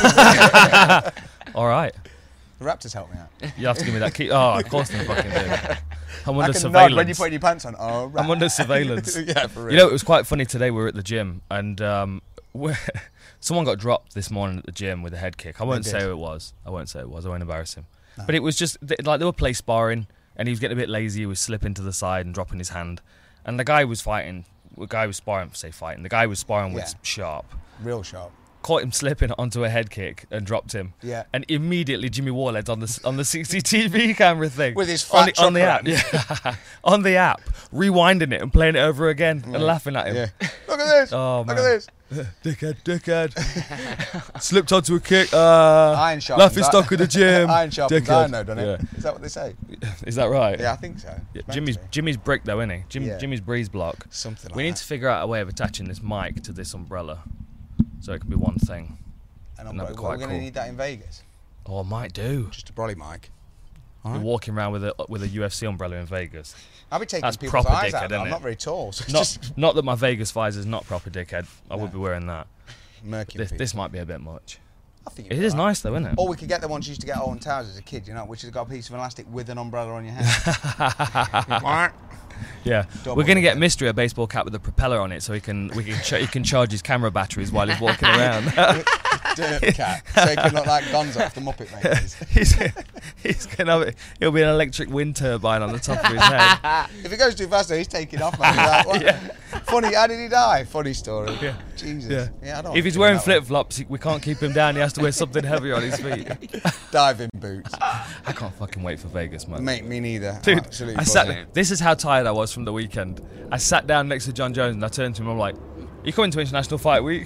All right. The Raptors help me out. You have to give me that key. Oh, of course they fucking do. I'm I under can surveillance. nod when you put your pants on. Oh, right. I'm under surveillance. Yeah, for real. You know, it was quite funny today. We were at the gym, and someone got dropped this morning at the gym with a head kick. I won't They say did. who it was. I won't embarrass him. No. But it was just like they were play sparring, and he was getting a bit lazy. He was slipping to the side and dropping his hand, and the guy was fighting. The guy was sparring. The guy was sparring with Yeah. Sharp. Real sharp. Caught him slipping onto a head kick and dropped him. Yeah. And immediately Jimmy Warled on the CCTV camera thing With his fat on the trucker app, yeah, on the app, rewinding it and playing it over again and laughing at him. Yeah. Look at this. Oh, Look man. at this. Dickhead. Slipped onto a kick. Iron sharpens Laughing iron. stock at the gym. Iron sharpens Dickhead. iron, though, doesn't it? Yeah. Is that what they say? Is that right? Yeah, I think so. Yeah, It's meant to be. Jimmy's brick though, isn't he? Yeah. Jimmy's breeze block. Something like We need that. to figure out a way of attaching this mic to this umbrella, so it can be one thing. And that'd be we're quite going to cool. need that in Vegas. Oh, I might do. Just a brolly mic. We're walking around with a UFC umbrella in Vegas. I'll be taking That's people's proper eyes dickhead, out. though. isn't I'm it? not very tall, so it's Not that my Vegas visor's not proper dickhead. I would No. be wearing that. murky. This might be a bit much. I think It is nice though, isn't it? Or we could get the ones you used to get Owen Towers as a kid, you know, which has got a piece of elastic with an umbrella on your head. Yeah, Double we're gonna get dickhead. Mystery a baseball cap with a propeller on it, so he can charge his camera batteries while he's walking around. Dirt cat. So he can look like Gonzo off the Muppet Makers. he's gonna have it. It'll be an electric wind turbine on the top of his head. If he goes too fast, though, he's taking off, man. He's like, what? Yeah. Funny, how did he die? Funny story. Yeah. Jesus. Yeah. I don't If he's wearing flip flops, we can't keep him down. He has to wear something heavier on his feet. diving boots. I can't fucking wait for Vegas, man. Mate, me neither. Dude, Absolutely I buzzing. this is how tired I was from the weekend. I sat down next to John Jones and I turned to him and I'm like, you coming to International Fight Week?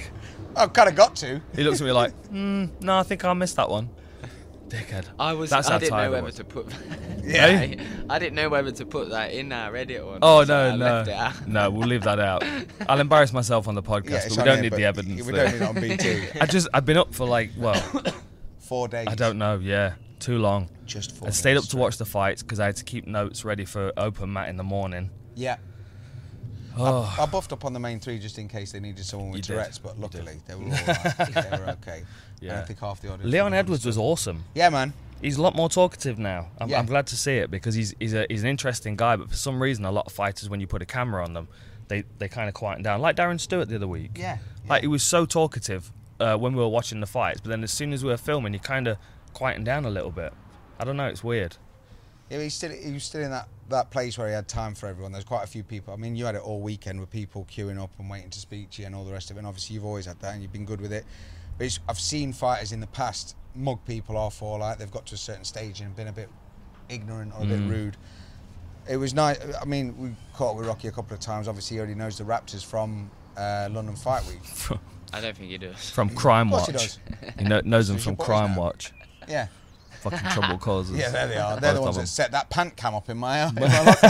I've kind of got to. He looks at me like, no, I think I missed that one. Dickhead. I didn't know whether to put. Yeah. I didn't know whether to put that in our edit or not. Oh, so I no. left it out. No, we'll leave that out. I'll embarrass myself on the podcast, Yeah, but it's we on don't here, need but the evidence. We there. don't need it on BT. I've been up for 4 days. I don't know, yeah, too long. Just 4 I stayed up to watch the fights because I had to keep notes ready for open mat in the morning. Yeah. Oh. I buffed up on the main 3 just in case they needed someone with You did. Tourette's, but luckily they were all right. They were okay. Yeah. And I think half the audience. Leon Edwards was awesome. Yeah, man. He's a lot more talkative now. Yeah. I'm glad to see it because he's an interesting guy. But for some reason, a lot of fighters, when you put a camera on them, they kind of quieten down. Like Darren Stewart the other week. Yeah. Like he was so talkative when we were watching the fights, but then as soon as we were filming, he kind of quietened down a little bit. I don't know. It's weird. Yeah, he was still in that place where he had time for everyone. There's quite a few people. I mean, you had it all weekend with people queuing up and waiting to speak to you and all the rest of it. And obviously, you've always had that, and you've been good with it. But I've seen fighters in the past mug people off, or like they've got to a certain stage and been a bit ignorant or a bit rude. It was nice. I mean, we caught up with Rocky a couple of times. Obviously, he already knows the Raptors from London Fight Week. I don't think he does. From Crime Of course Watch. he He knows them He's from your boys Crime now. Watch. Yeah. Fucking trouble causes. Yeah, there they are. They're the Both ones of that set that pant cam up in my locker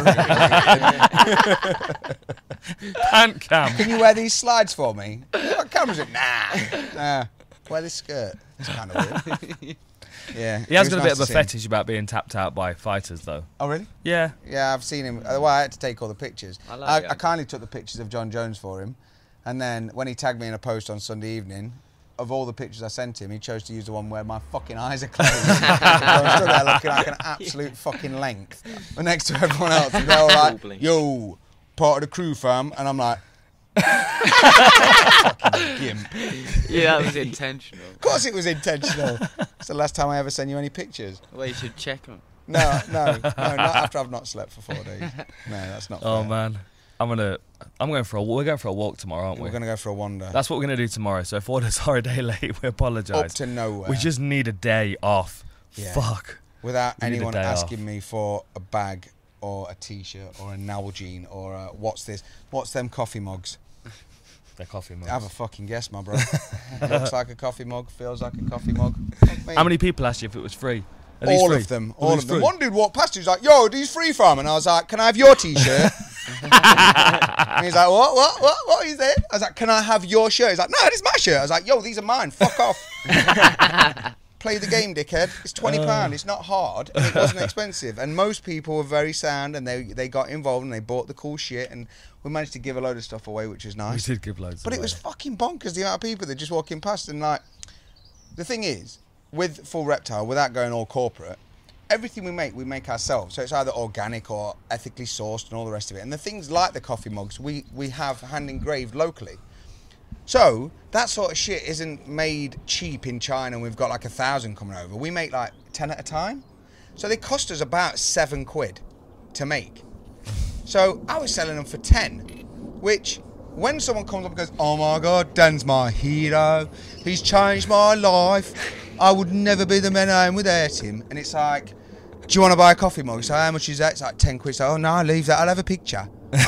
room. Pant cam. Can you wear these slides for me? What camera's it? Nah. Wear this skirt. It's kind of weird. Yeah. He has it was got a nice bit of to a see him. fetish about being tapped out by fighters, though. Oh, really? Yeah. Yeah, I've seen him. Well, I had to take all the pictures. I like it. I kindly took the pictures of John Jones for him. And then when he tagged me in a post on Sunday evening, of all the pictures I sent him, he chose to use the one where my fucking eyes are closed. So I'm stood there looking like an absolute fucking length. But next to everyone else, and they're all like, yo, part of the crew, fam. And I'm like, fucking gimp. Yeah, that was intentional. Of course it was intentional. It's the last time I ever sent you any pictures. Well, you should check them. No, not after I've not slept for 4 days. No, that's not fair. Oh man, we're going for a walk tomorrow, aren't we? We're going to go for a wander. That's what we're going to do tomorrow. So if orders are a day late, we apologise. Up to nowhere. We just need a day off. Yeah. Fuck. Without We need a anyone day asking off. me for a bag or a t-shirt or a Nalgene or a, what's this? What's them coffee mugs? They're coffee mugs. Have a fucking guess, my bro. Looks like a coffee mug, feels like a coffee mug. Fuck me. How many people asked you if it was free? Are these All free? of them. Are All these of them. free? One dude walked past, he was like, yo, are these free from? And I was like, can I have your t-shirt? And he's like, what is it? I was like, can I have your shirt? He's like, no, this is my shirt. I was like, yo, these are mine, fuck off. Play the game, dickhead. It's £20, it's not hard, and it wasn't expensive. And most people were very sound, and they got involved, and they bought the cool shit, and we managed to give a load of stuff away, which was We nice. did give loads. But it away. was fucking bonkers, the amount of people that just walking past, and like, the thing is, with Full Reptile, without going all corporate, everything we make ourselves. So it's either organic or ethically sourced and all the rest of it. And the things like the coffee mugs, we have hand engraved locally. So that sort of shit isn't made cheap in China and we've got like 1,000 coming over. We make like 10 at a time. So they cost us about £7 to make. So I was selling them for 10, which when someone comes up and goes, oh my God, Dan's my hero. He's changed my life. I would never be the man I am without him. And it's like, do you want to buy a coffee mug? So how much is that? It's like 10 quid. So, oh no, leave that. I'll have a picture.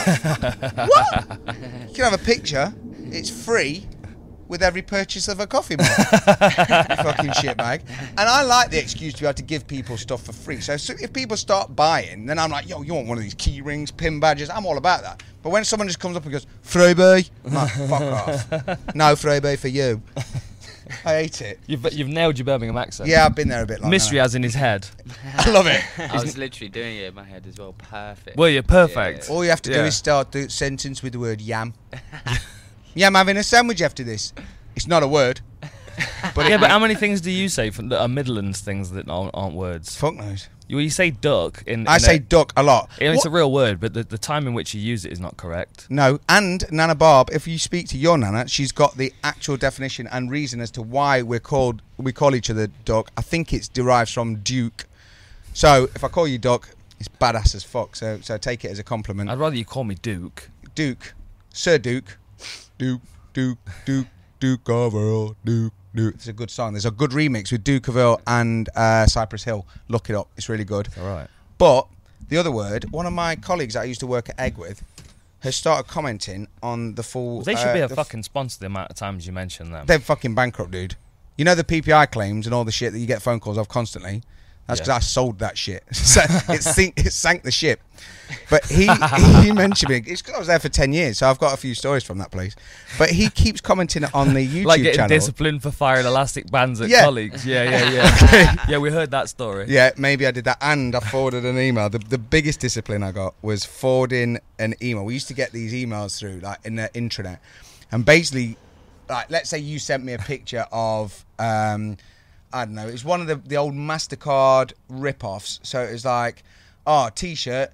What? You can have a picture. It's free with every purchase of a coffee mug. Fucking shitbag. And I like the excuse to be able to give people stuff for free. So if people start buying, then I'm like, yo, you want one of these key rings, pin badges? I'm all about that. But when someone just comes up and goes, freebie, I'm like, fuck off. No freebie for you. I hate it. You've nailed your Birmingham accent. Yeah, I've been there a bit long. Mystery as in his head. I love it. I was literally doing it in my head as well. Perfect. Well, you're perfect. All you have to do Yeah. is start the sentence with the word yam. Yam having a sandwich after this. It's not a word. But yeah, but how many things do you say that are Midlands things that aren't words? Fuck knows. You say duck I say duck a lot. It's a What- real word, but the time in which you use it is not correct. No, and Nana Barb, if you speak to your Nana, she's got the actual definition and reason as to why we call each other duck. I think it's derives from Duke. So if I call you duck, it's badass as fuck. So take it as a compliment. I'd rather you call me Duke. Duke, Sir Duke, Duke of Earl, Duke. It's a good song. There's a good remix with Duke of Earl and Cypress Hill. Look it up. It's really good. All right. But the other word, one of my colleagues that I used to work at Egg with, has started commenting on the full. They should be a the fucking sponsor. The amount of times you mention them. They're fucking bankrupt, dude. You know the PPI claims and all the shit that you get phone calls of constantly. That's because I sold that shit. So it sank the ship. But he mentioned me. It's because I was there for 10 years, so I've got a few stories from that place. But he keeps commenting on the YouTube like getting channel. disciplined for firing elastic bands at Yeah. colleagues. Yeah. Yeah, we heard that story. Yeah, maybe I did that, and I forwarded an email. The biggest discipline I got was forwarding an email. We used to get these emails through, like, in the intranet. And basically, like, let's say you sent me a picture of... I don't know, it's one of the old MasterCard rip-offs. So it was like, T-shirt,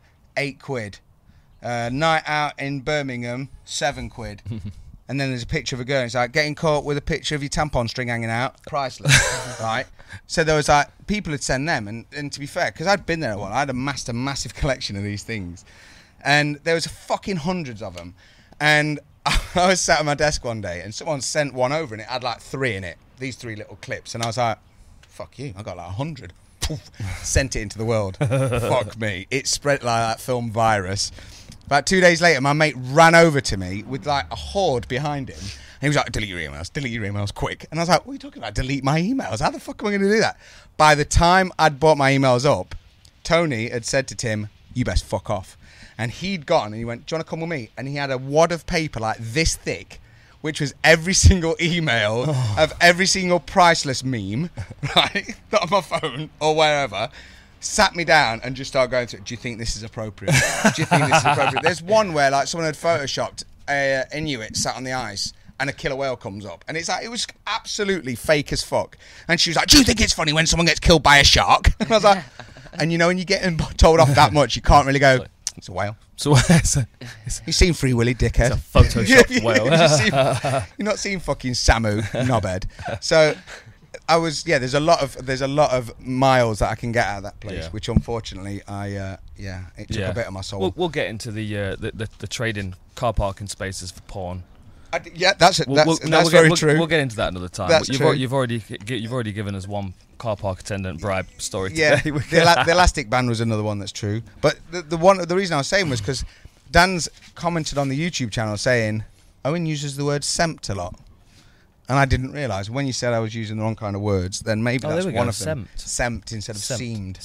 £8. Night out in Birmingham, £7. And then there's a picture of a girl, and it's like, getting caught with a picture of your tampon string hanging out, priceless, right? So there was like, people would send them, and to be fair, because I'd been there a while, I had amassed a massive collection of these things. And there was fucking hundreds of them. And I was sat at my desk one day, and someone sent one over, and it had like 3 in it, these 3 little clips, and I was like, fuck you, I got like 100. Poof, sent it into the world. Fuck me. It spread like that film virus. About 2 days later, my mate ran over to me with like a horde behind him. And he was like, delete your emails quick. And I was like, what are you talking about? Delete my emails? How the fuck am I going to do that? By the time I'd bought my emails up, Tony had said to Tim, you best fuck off. And he'd gone and he went, do you want to come with me? And he had a wad of paper like this thick, which was every single email of every single priceless meme, right? Not on my phone or wherever. Sat me down and just started going through it. Do you think this is appropriate? Do you think this is appropriate? There's one where like someone had photoshopped a Inuit sat on the ice and a killer whale comes up. And it's like, it was absolutely fake as fuck. And she was like, do you think it's funny when someone gets killed by a shark? And I was like, and you know, when you get told off that much, you can't really go, it's a whale. So You've seen Free Willy, dickhead. It's a photoshopped whale. You're not seeing fucking Samu, knobhead. So I was, there's a lot of miles that I can get out of that place, which unfortunately it took a bit of my soul. We'll get into the trading car parking spaces for porn. That's very true. We'll get into that another time. That's true. You've already given us one car park attendant bribe story today. Yeah, the elastic band was another one that's true. But the reason I was saying was because Dan's commented on the YouTube channel saying Owen uses the word "sempt" a lot, and I didn't realise. When you said I was using the wrong kind of words, then maybe that's one of them. Sempt instead of seemed.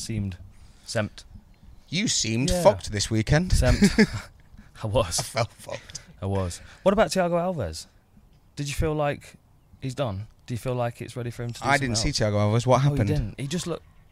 Sempt. You seemed fucked this weekend. Sempt. I was. I felt fucked. I was. What about Thiago Alves? Did you feel like he's done? Do you feel like it's ready for him to do I didn't see Thiago Alves. What happened? You didn't. He just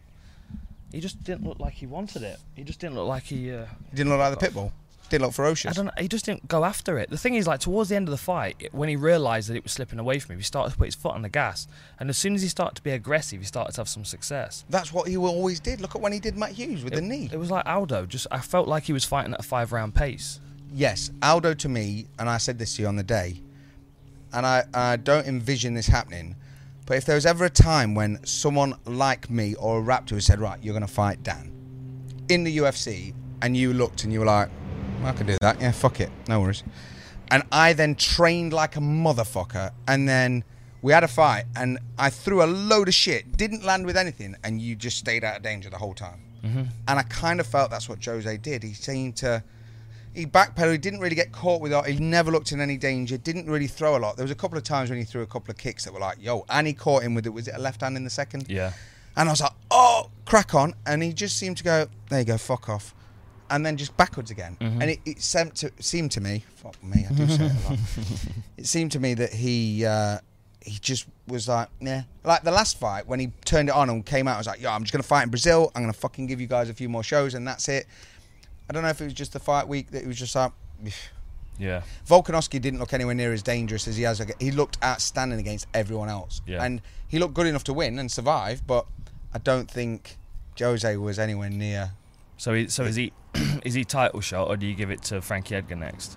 didn't look like he wanted it. He just didn't look like he didn't look like the pit bull. Didn't look ferocious. I don't know. He just didn't go after it. The thing is, like, towards the end of the fight, when he realised that it was slipping away from him, he started to put his foot on the gas. And as soon as he started to be aggressive, he started to have some success. That's what he always did. Look at when he did Matt Hughes with the knee. It was like Aldo. I felt like he was fighting at a 5-round pace. Yes, Aldo to me, and I said this to you on the day, and I don't envision this happening, but if there was ever a time when someone like me or a Raptor who said, right, you're going to fight Dan in the UFC, and you looked and you were like, I can do that, yeah, fuck it, no worries. And I then trained like a motherfucker, and then we had a fight, and I threw a load of shit, didn't land with anything, and you just stayed out of danger the whole time. Mm-hmm. And I kind of felt that's what Jose did. He seemed to... He backpedaled, he didn't really get caught with it, he never looked in any danger, didn't really throw a lot. There was a couple of times when he threw a couple of kicks that were like, yo, and he caught him with it, was it a left hand in the second? Yeah. And I was like, oh, crack on. And he just seemed to go, there you go, fuck off. And then just backwards again. Mm-hmm. And it seemed to me, fuck me, I do say it a lot. It seemed to me that he just was like, nah. Like the last fight, when he turned it on and came out, I was like, yo, I'm just going to fight in Brazil, I'm going to fucking give you guys a few more shows, and that's it. I don't know if it was just the fight week that he was just like... Yeah. Volkanovski didn't look anywhere near as dangerous as he has. He looked outstanding against everyone else. Yeah. And he looked good enough to win and survive, but I don't think Jose was anywhere near... So is he title shot, or do you give it to Frankie Edgar next?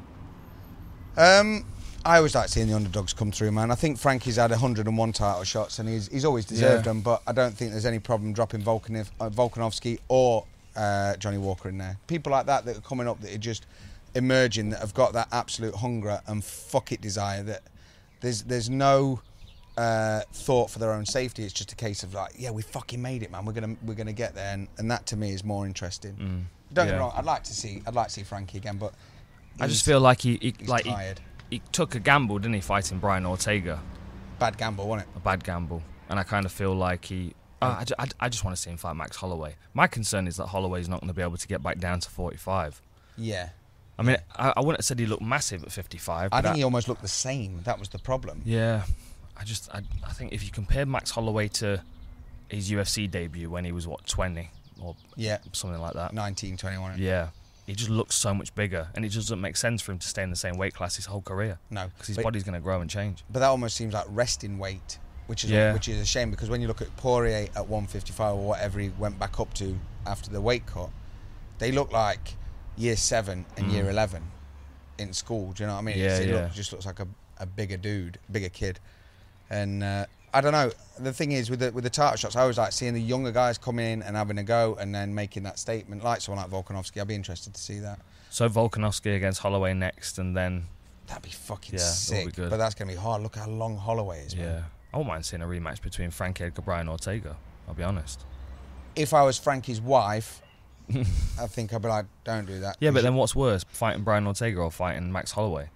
I always like seeing the underdogs come through, man. I think Frankie's had 101 title shots, and he's always deserved them, but I don't think there's any problem dropping Volkanovski or... Johnny Walker in there. People like that are coming up that are just emerging, that have got that absolute hunger and fuck it desire, that there's no thought for their own safety. It's just a case of like, yeah, we fucking made it, man. We're gonna get there, and that to me is more interesting. Don't get me wrong. I'd like to see Frankie again, but I just feel like he he's like tired. he took a gamble, didn't he, fighting Brian Ortega? Bad gamble, wasn't it? A bad gamble. And I kind of feel like I just want to see him fight Max Holloway. My concern is that Holloway's not going to be able to get back down to 45. Yeah. I mean, I wouldn't have said he looked massive at 55. I but think he almost looked the same. That was the problem. Yeah. I think if you compare Max Holloway to his UFC debut when he was, 20? Or Yeah. something like that. 19, 21. Yeah. He just looks so much bigger. And it just doesn't make sense for him to stay in the same weight class his whole career. No. Because his But- body's going to grow and change. But that almost seems like resting weight, which is a shame, because when you look at Poirier at 155 or whatever he went back up to after the weight cut, they look like year 7 and year 11 in school. Do you know what I mean? Yeah, It just looks like a bigger dude, bigger kid. And I don't know. The thing is with the title shots, I always like seeing the younger guys come in and having a go and then making that statement, like someone like Volkanovski. I'd be interested to see that. So Volkanovski against Holloway next, and then That'd be fucking Yeah, that sick. would be good. But that's going to be hard. Look how long Holloway is, man. yeah, I wouldn't mind seeing a rematch between Frank Edgar, Brian Ortega. I'll be honest. If I was Frankie's wife, I think I'd be like, don't do that. Yeah, but then what's worse, fighting Brian Ortega or fighting Max Holloway?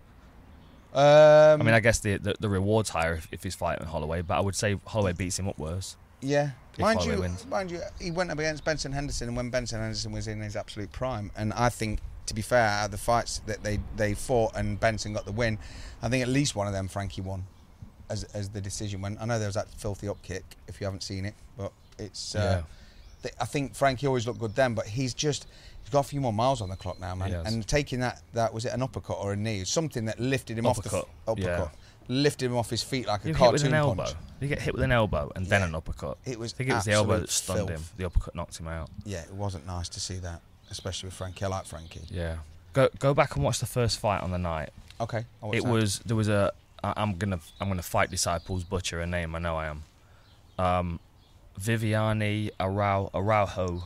I I mean, I guess the reward's higher if he's fighting Holloway, but I would say Holloway beats him up worse. yeah. if Mind Holloway you, wins. he went up against Benson Henderson, and when Benson Henderson was in his absolute prime, and I think, to be fair, out of the fights that they fought and Benson got the win, I think at least one of them Frankie won, as the decision went. I know there was that filthy up kick, if you haven't seen it, but it's. Yeah. I think Frankie always looked good then, but he's got a few more miles on the clock now, man. He has. And taking that was it an uppercut or a knee? Something that lifted him off the Uppercut, yeah. lifted him off his feet like a You get hit with cartoon an elbow. punch. You get hit with an elbow and then Yeah. an uppercut. It was I think it was the elbow absolute that stunned him. filth. The uppercut knocked him out. Yeah, it wasn't nice to see that, especially with Frankie. I like Frankie. Yeah. Go back and watch the first fight on the night. Okay, I'll watch It that. was there was a I'm gonna fight disciples butcher a name. I know I am. Viviane Araujo.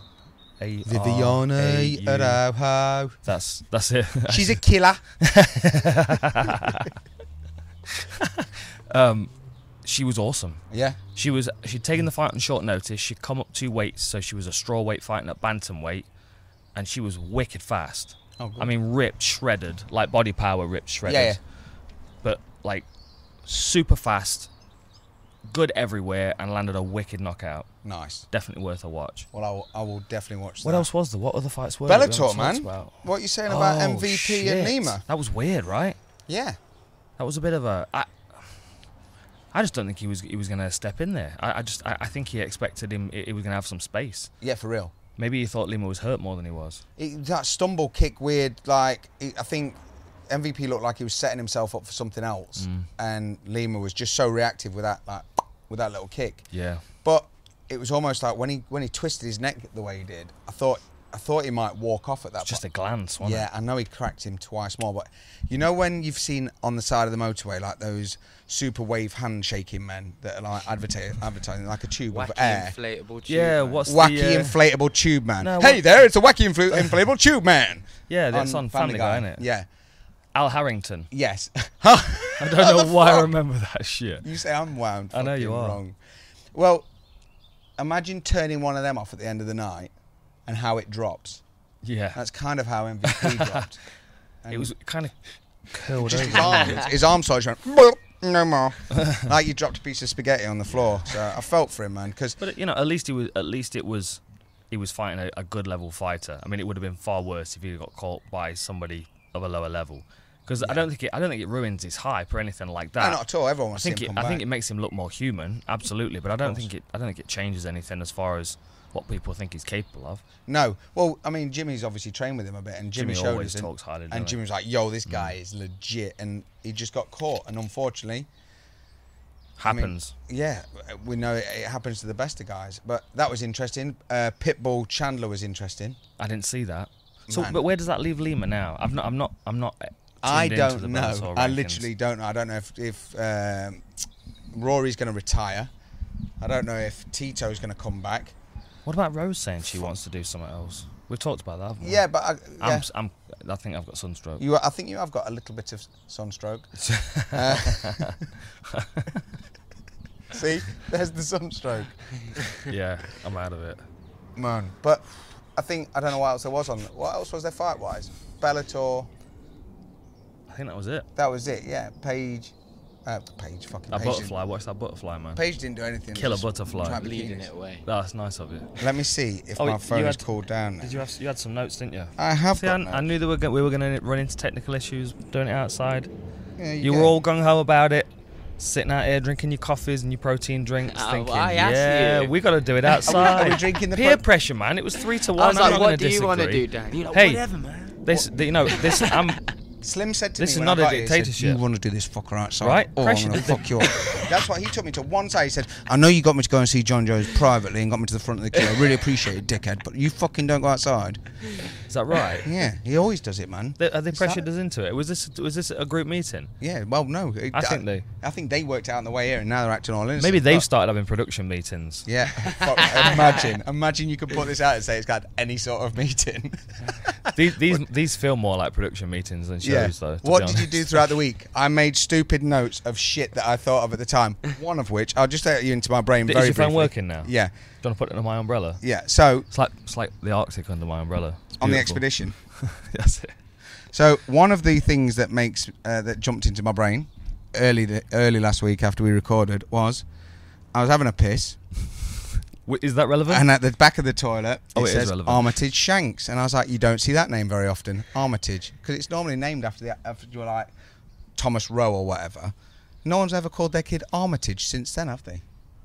Viviane Araujo. That's it. She's a killer. She was awesome. Yeah. She'd taken the fight on short notice. She'd come up 2 weights, so she was a strawweight fighting at bantamweight, and she was wicked fast. Oh, good. I mean, ripped, shredded, like body power, ripped, shredded. Yeah. But like super fast, good everywhere, and landed a wicked knockout. Nice. Definitely worth a watch. Well, I will definitely watch that. What else was there? What other fights were there? We haven't Bellator, talked man. about? What are you saying about Oh, MVP shit. and Lima? That was weird, right? Yeah. That was a bit of a. I just don't think he was going to step in there. I think he expected he was going to have some space. Yeah, for real. Maybe he thought Lima was hurt more than he was. That stumble kick, weird. Like, I think MVP looked like he was setting himself up for something else, and Lima was just so reactive with that little kick. Yeah. But it was almost like when he twisted his neck the way he did, I thought he might walk off at that It's just a point. glance, wasn't Yeah, it? I know he cracked him twice more, but you know when you've seen on the side of the motorway like those super wave handshaking men that are like advertising like a tube of Wacky air. inflatable tube. Yeah, man. what's Wacky the, inflatable tube man. No, hey what- there, it's a wacky inflatable tube man. Yeah, that's on Family Guy, isn't it? Yeah. Al Harrington. Yes. I don't know What the why I fuck? remember that shit. You say I'm wound. I know you fucking are. Wrong. Well, imagine turning one of them off at the end of the night and how it drops. Yeah. That's kind of how MVP dropped. It was kind of curled Just over. his arm side went, "Boop, no more. Like you dropped a piece of spaghetti on the floor. So I felt for him, man, because But at least he was fighting a good level fighter. I mean, it would have been far worse if he got caught by somebody of a lower level. Because I don't think it ruins his hype or anything like that. no, not at all. Everyone I wants to see think him it, come I think back. it makes him look more human, absolutely. But I don't think it changes anything as far as what people think he's capable of. No, well, I mean, Jimmy's obviously trained with him a bit, and Jimmy showed always us, talks highly, doesn't and he? Jimmy was like, "Yo, this guy is legit," and he just got caught, and unfortunately, Happens. yeah, we know it happens to the best of guys. But that was interesting. Pitbull Chandler was interesting. I didn't see that. So, Man. but where does that leave Lima now? I'm not. I tuned into the don't know. Bellator I rankings. literally don't know. I don't know if Rory's going to retire. I don't know if Tito's going to come back. What about Rose saying she wants to do something else? We've talked about that, haven't we? Yeah, but I think I've got sunstroke. I think you have got a little bit of sunstroke. See, there's the sunstroke, Yeah, I'm out of it. man. But I don't know what else there was on. What else was there fight-wise? Bellator. I think that was it. That was it. Yeah, Paige. Fucking That Paige. butterfly. Watch that butterfly, man. Paige didn't do anything. Kill a just butterfly. try Leading bikinis. it away. Oh, that's nice of you. Let me see if Oh, my you phone is had- cooled down. Did you had some notes, didn't you? I have See, got I knew we were going to run into technical issues doing it outside. Yeah, You were all gung ho about it, sitting out here drinking your coffees and your protein drinks, Oh, thinking, I asked yeah, you. we got to do it Are outside. we drinking the peer pressure, man? It was 3-1. I was I'm like, not what gonna do you want to disagree. do, Dan? You're like, Hey, whatever, man. this, Slim said to This me is when not I a got here, he said, dictatorship. you want to do this fucker outside? Right? Oh, Pressure I'm going to did fuck you up. That's why he took me to one side. He said, I know you got me to go and see John Jones privately and got me to the front of the queue. I really appreciate it, dickhead, but you fucking don't go outside. Is that right? Yeah, he always does it, man. Are they Is pressured that- us into it? Was this a group meeting? Yeah, well, no. I think they. I think they worked out on the way here and now they're acting all innocent. Maybe they've but- started having production meetings. Yeah, imagine you could put this out and say it's got any sort of meeting. These feel more like production meetings than shows, though. to What be did you honest. do throughout the week? I made stupid notes of shit that I thought of at the time. One of which I'll just let you into my brain Is very your phone briefly. working now? Yeah, Do you want to put it under my umbrella? yeah. So It's like the Arctic under my umbrella. It's on the beautiful. expedition. That's it. So one of the things that makes that jumped into my brain early last week after we recorded was I was having a piss. Is that relevant? And at the back of the toilet, Oh, it it is says relevant. Armitage Shanks, and I was like, you don't see that name very often, Armitage, because it's normally named after you're like Thomas Rowe or whatever. No one's ever called their kid Armitage since then, have they?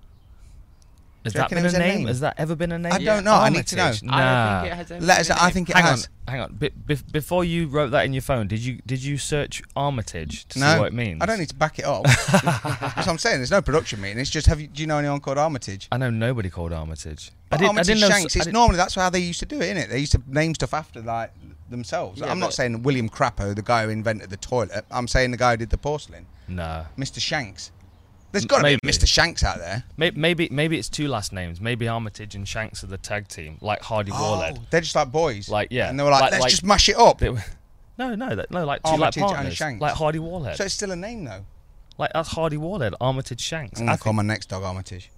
Has Do you that reckon been it was a a name? name? Has that ever been a name? I don't know. I need to know. Armitage? I Nah. don't think it has Let us. anything I in think it Hang has. on. Before you wrote that in your phone, did you search Armitage to No, see what it means? I don't need to back it up. That's what I'm saying. There's no production meeting. It's just do you know anyone called Armitage? I know nobody called Armitage. But I Armitage didn't know. Shanks. It's normally that's how they used to do it, innit? They used to name stuff after like themselves. Yeah, I'm not but- saying William Crapo, the guy who invented the toilet. I'm saying the guy who did the porcelain, Nah. Mr. Shanks. There's got to be a Maybe. Mr. Shanks out there. Maybe it's two last names. Maybe Armitage and Shanks are the tag team, like Hardy Warlord. They're just like boys. Like, yeah. And they were like, let's just mash it up. They were- No, like two like Armitage and partners, Shanks. like Hardy Warlord. So it's still a name though. Like that's Hardy Warlord, Armitage Shanks. I'm going to call my next dog Armitage.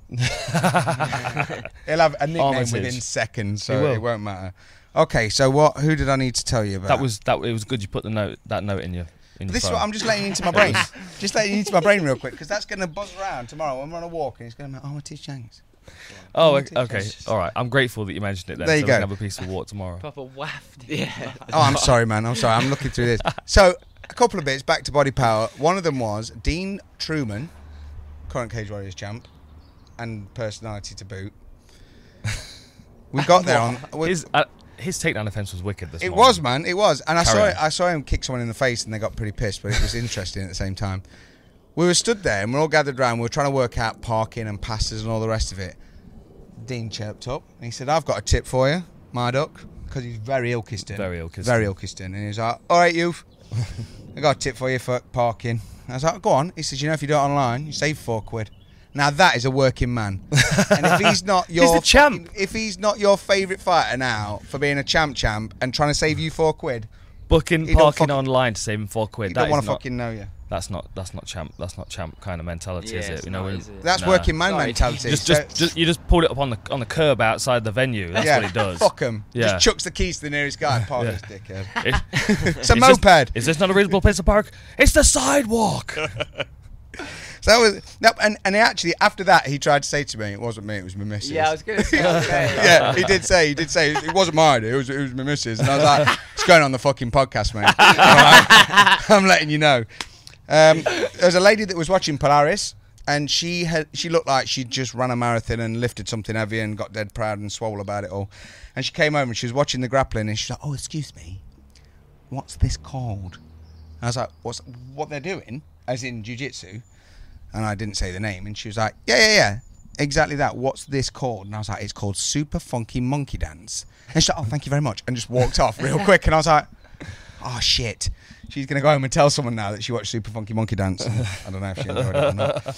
He'll have a nickname Armitage. within seconds, He so will. it won't matter. Okay, so who did I need to tell you about? It was good you put that note in your This is phone. what I'm just letting you into my brain. Just letting you into my brain real quick, because that's going to buzz around tomorrow when we're on a walk, and it's going to be Armitage Shanks. Oh, Armitage okay. Shanks. All right. I'm grateful that you mentioned it then. There you so go. we can have a peaceful walk tomorrow. Proper waft. Yeah. Oh, I'm sorry, man. I'm sorry. I'm looking through this. So, a couple of bits back to Body Power. One of them was Dean Truman, current Cage Warriors champ, and personality to boot. We got there on. His takedown defense was wicked this It morning. was, man. It was, and Carry on. I saw him kick someone in the face, and they got pretty pissed. But it was interesting at the same time. We were stood there, and we're all gathered around. We were trying to work out parking and passes and all the rest of it. Dean chirped up, and he said, "I've got a tip for you, my duck," because he's very Ilkeston. Very Ilkeston. Very Ilkeston. And he was like, "All right, youth, I got a tip for you for parking." I was like, "Go on." He says, "You know, if you do it online, you save £4." Now that is a working man, and if he's not your He's the champ. if he's not your favourite fighter now for being a champ and trying to save you £4, Booking He don't parking fucking- online to save him £4. he That don't is want to not- fucking know you. That's not champ. That's not champ kind of mentality, is Yeah, it? it's You know, not, when- is it? That's Nah. working man Sorry. mentality. Just you just pulled it up on the curb outside the venue. That's what he does. Fuck him. Yeah. Just chucks the keys to the nearest guy. Park this dickhead. It- It's a is this- moped. Is this not a reasonable place to park? It's the sidewalk. So that was no, and he actually after that he tried to say to me, "It wasn't me. It was my missus." Yeah, I was gonna say. Yeah, he did say it wasn't my idea. It was my missus, and I was like, "It's going on the fucking podcast, mate." All right? I'm letting you know. There was a lady that was watching Polaris, and she looked like she'd just run a marathon and lifted something heavy and got dead proud and swole about it all. And she came home and she was watching the grappling, and she's like, "Oh, excuse me, what's this called?" And I was like, "What they're doing?" As in jiu-jitsu. And I didn't say the name, and she was like, yeah, exactly that. What's this called? And I was like, it's called Super Funky Monkey Dance. And she's like, oh, thank you very much, and just walked off real quick. And I was like, oh shit, she's gonna go home and tell someone now that she watched Super Funky Monkey Dance. And I don't know if she enjoyed it or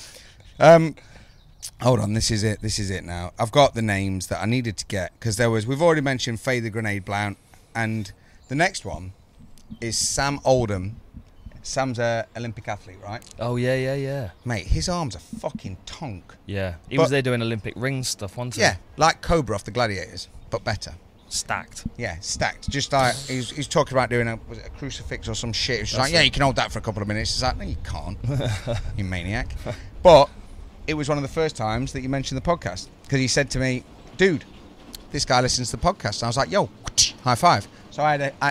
not. Hold on, this is it now. I've got the names that I needed to get, because we've already mentioned Faye the Grenade Blount, and the next one is Sam Oldham. Sam's a Olympic athlete, right? Oh yeah. Mate, his arms are fucking tonk. Yeah, he But- was there doing Olympic ring stuff, wasn't he? Yeah, like Cobra off the Gladiators, but better. Stacked. Yeah, stacked. Just like he's talking about doing was it a crucifix or some shit. She's That's like, yeah, it. you can hold that for a couple of minutes. He's like, no, you can't, you maniac. But it was one of the first times that you mentioned the podcast because he said to me, dude, this guy listens to the podcast. And I was like, yo, high five. So I had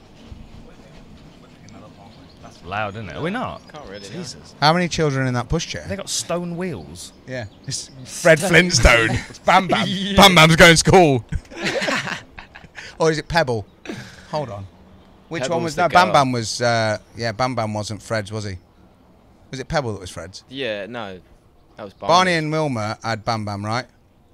That's loud, isn't it? Are we not? Can't really. Jesus. how many children in that pushchair? They got stone wheels. Yeah, it's Fred Flintstone. It's Bam Bam. Bam Bam's going to school. Or is it Pebble? Hold on. Which one Pebble's was the that? Bam girl. Bam was. Yeah, Bam Bam wasn't Fred's, was he? Was it Pebble that was Fred's? Yeah, no, that was Barney and Wilma had Bam Bam, right?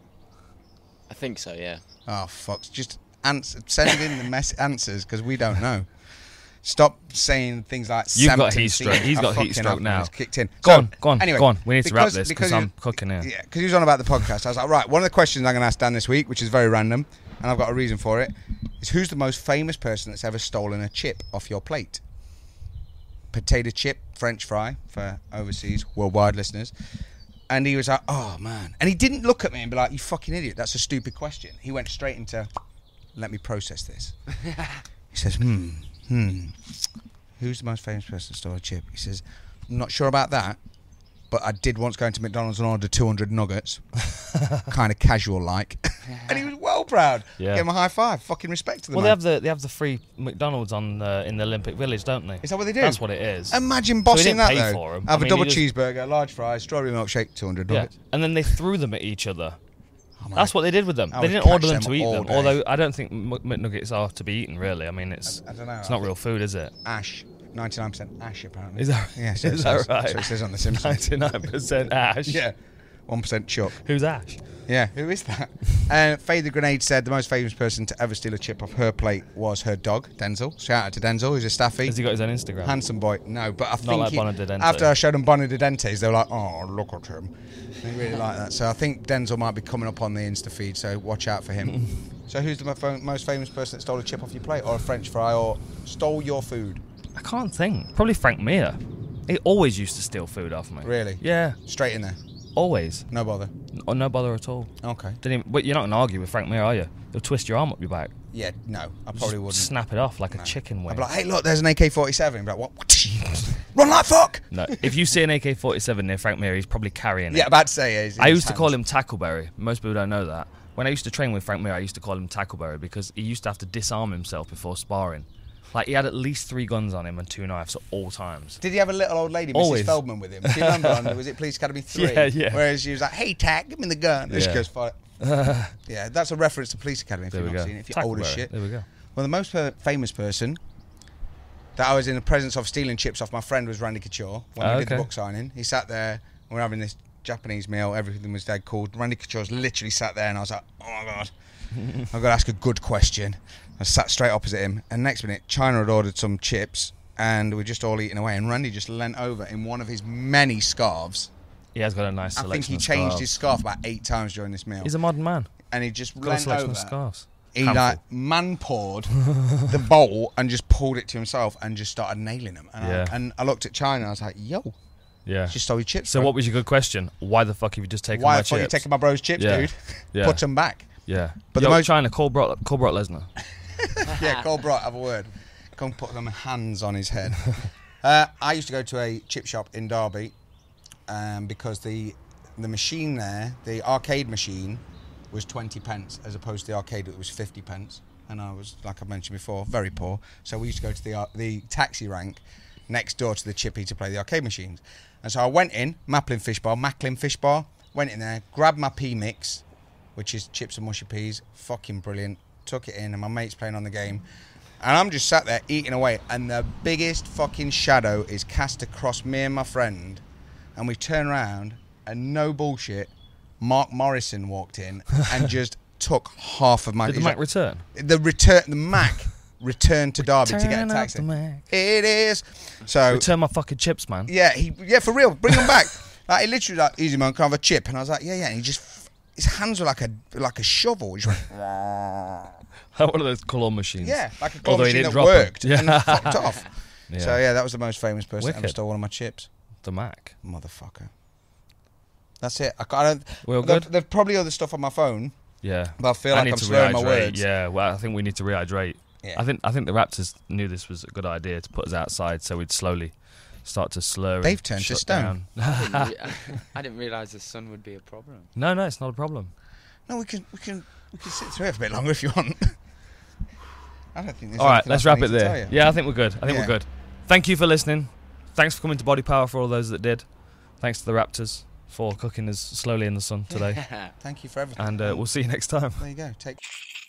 I think so. Yeah. Oh fuck! Just send in the answers because we don't know. Stop saying things like You've got 17. heat stroke. He's I got heat fucking stroke have, now. It's kicked in. Go So, on. Anyway, Go on. We need to wrap this because I'm you- cooking here. Yeah, because he was on about the podcast. I was like, right, one of the questions I'm going to ask Dan this week, which is very random, and I've got a reason for it, is who's the most famous person that's ever stolen a chip off your plate? Potato chip, French fry for overseas, worldwide listeners. And he was like, oh man. And he didn't look at me and be like, you fucking idiot, that's a stupid question. He went straight into, let me process this. He says, who's the most famous person to store a chip? He says, I'm not sure about that, but I did once go into McDonald's and order 200 nuggets, kind of casual like, and he was well proud. Yeah. Gave him a high five. Fucking respect to the Well, man. they have the free McDonald's on in the Olympic Village, don't they? Is that what they do? That's what it is. Imagine bossing didn't that pay though. for 'em. Have I mean, a double he just- cheeseburger, large fries, strawberry milkshake, 200 Yeah, nuggets. and then they threw them at each other. Oh, man. That's what they did with them. I They would didn't order catch them them to eat all them. day. Although I don't think McNuggets are to be eaten. Really, I mean it's I don't know. it's not real food, is it? Ash, 99% ash apparently. Is that Yeah, so is it that says- right? So it says on the Simpsons. 99% Ash. Yeah, 1% Chuck. Who's Ash? Yeah, who is that? Faye the Grenade said the most famous person to ever steal a chip off her plate was her dog, Denzel. Shout out to Denzel, who's a staffy. Has he got his own Instagram? Handsome boy. No, but I think like Bonadidente. after I showed them Bonadidentes, they were like, oh, look at him. They really like that. So I think Denzel might be coming up on the Insta feed, so watch out for him. So who's the most famous person that stole a chip off your plate or a French fry or stole your food? I can't think. Probably Frank Mir. He always used to steal food off me. Really? Yeah, Straight in there. always. No bother. Or no bother at all. Okay. But you're not going to argue with Frank Mir, are you? He'll twist your arm up your back. Yeah, no, I probably Just wouldn't. snap it off like No. a chicken wing. I'd be like, hey, look, there's an AK-47. I'd be like, what? Run like fuck! No, if you see an AK-47 near Frank Mir, he's probably carrying it. Yeah, about to say it. I used to call him Tackleberry. Most people don't know that. When I used to train with Frank Mir, I used to call him Tackleberry because he used to have to disarm himself before sparring. Like, he had at least 3 guns on him and 2 knives at all times. Did he have a little old lady, Mrs. Always. Feldman, with him? Do you remember on, was it Police Academy 3? Yeah, yeah. Whereas she was like, hey, Tack, give me the gun. And she Yeah. goes, fight. Yeah, that's a reference to Police Academy if There you've we not go. seen it, if you're old as Tackleberry. shit. There we go. Well, the most famous person that I was in the presence of stealing chips off my friend was Randy Couture when we did the okay. book signing. He sat there, we were having this Japanese meal, everything was dead cool. Randy Couture's literally sat there and I was like, oh my God, I've got to ask a good question. I sat straight opposite him and next minute China had ordered some chips and we were just all eating away and Randy just leant over in one of his many scarves. He has got a nice I selection think he of changed scarves. his scarf about 8 times during this meal. He's a modern man. And he just Got a leant selection over. of scarves. He Handful. like man poured the bowl and just pulled it to himself and just started nailing them. And, Yeah. I looked at China and I was like, yo, Yeah. just stole your chips. So bro. what was your good question? Why the fuck have you just taken Why my the fuck are you chips? taking my bro's chips, Yeah. dude? Yeah. Put them back. Yeah. But But the most- China, call Brock Lesnar. Yeah, Cole Bright, have a word. Come put them hands on his head. I used to go to a chip shop in Derby because the machine there, the arcade machine, was 20 pence as opposed to the arcade that was 50 pence. And I was, like I mentioned before, very poor. So we used to go to the taxi rank next door to the chippy to play the arcade machines. And so I went in, Macklin Fish Bar, went in there, grabbed my P-Mix, which is chips and mushy peas, fucking brilliant, took it in and my mate's playing on the game. And I'm just sat there eating away and the biggest fucking shadow is cast across me and my friend. And we turn around and no bullshit, Mark Morrison walked in and just took half of my... Did the he's Mac like- return? The Mac returned to Derby to get a Turn up taxi. the Mac. It is. So Return my fucking chips, man. yeah, for real, bring them back. Like he literally like, easy man, can I have a chip? And I was like, yeah. And he just, his hands were like a shovel. He just went, One of those claw machines. yeah, like a claw Although he machine didn't that drop 'em. worked Yeah. and fucked off. Yeah. So yeah, that was the most famous person that ever Wicked. stole one of my chips. The Mac. Motherfucker. That's it. I don't. We all there- good? There's probably other stuff on my phone, Yeah. But I feel I like need I'm to slurring my rehydrate. words. Yeah, well, I think we need to rehydrate. Yeah. I think the Raptors knew this was a good idea to put us outside, so we'd slowly start to slur. and They've turned to shut stone. down. I didn't realise the sun would be a problem. No, it's not a problem. No, we can sit through it for a bit longer if you want. I don't think there's All right, anything let's else I wrap need it to tell there. you. Yeah, I think we're good. Yeah. We're good. Thank you for listening. Thanks for coming to Body Power for all those that did. Thanks to the Raptors for cooking us slowly in the sun today. Thank you for everything. And we'll see you next time. There you go. Take.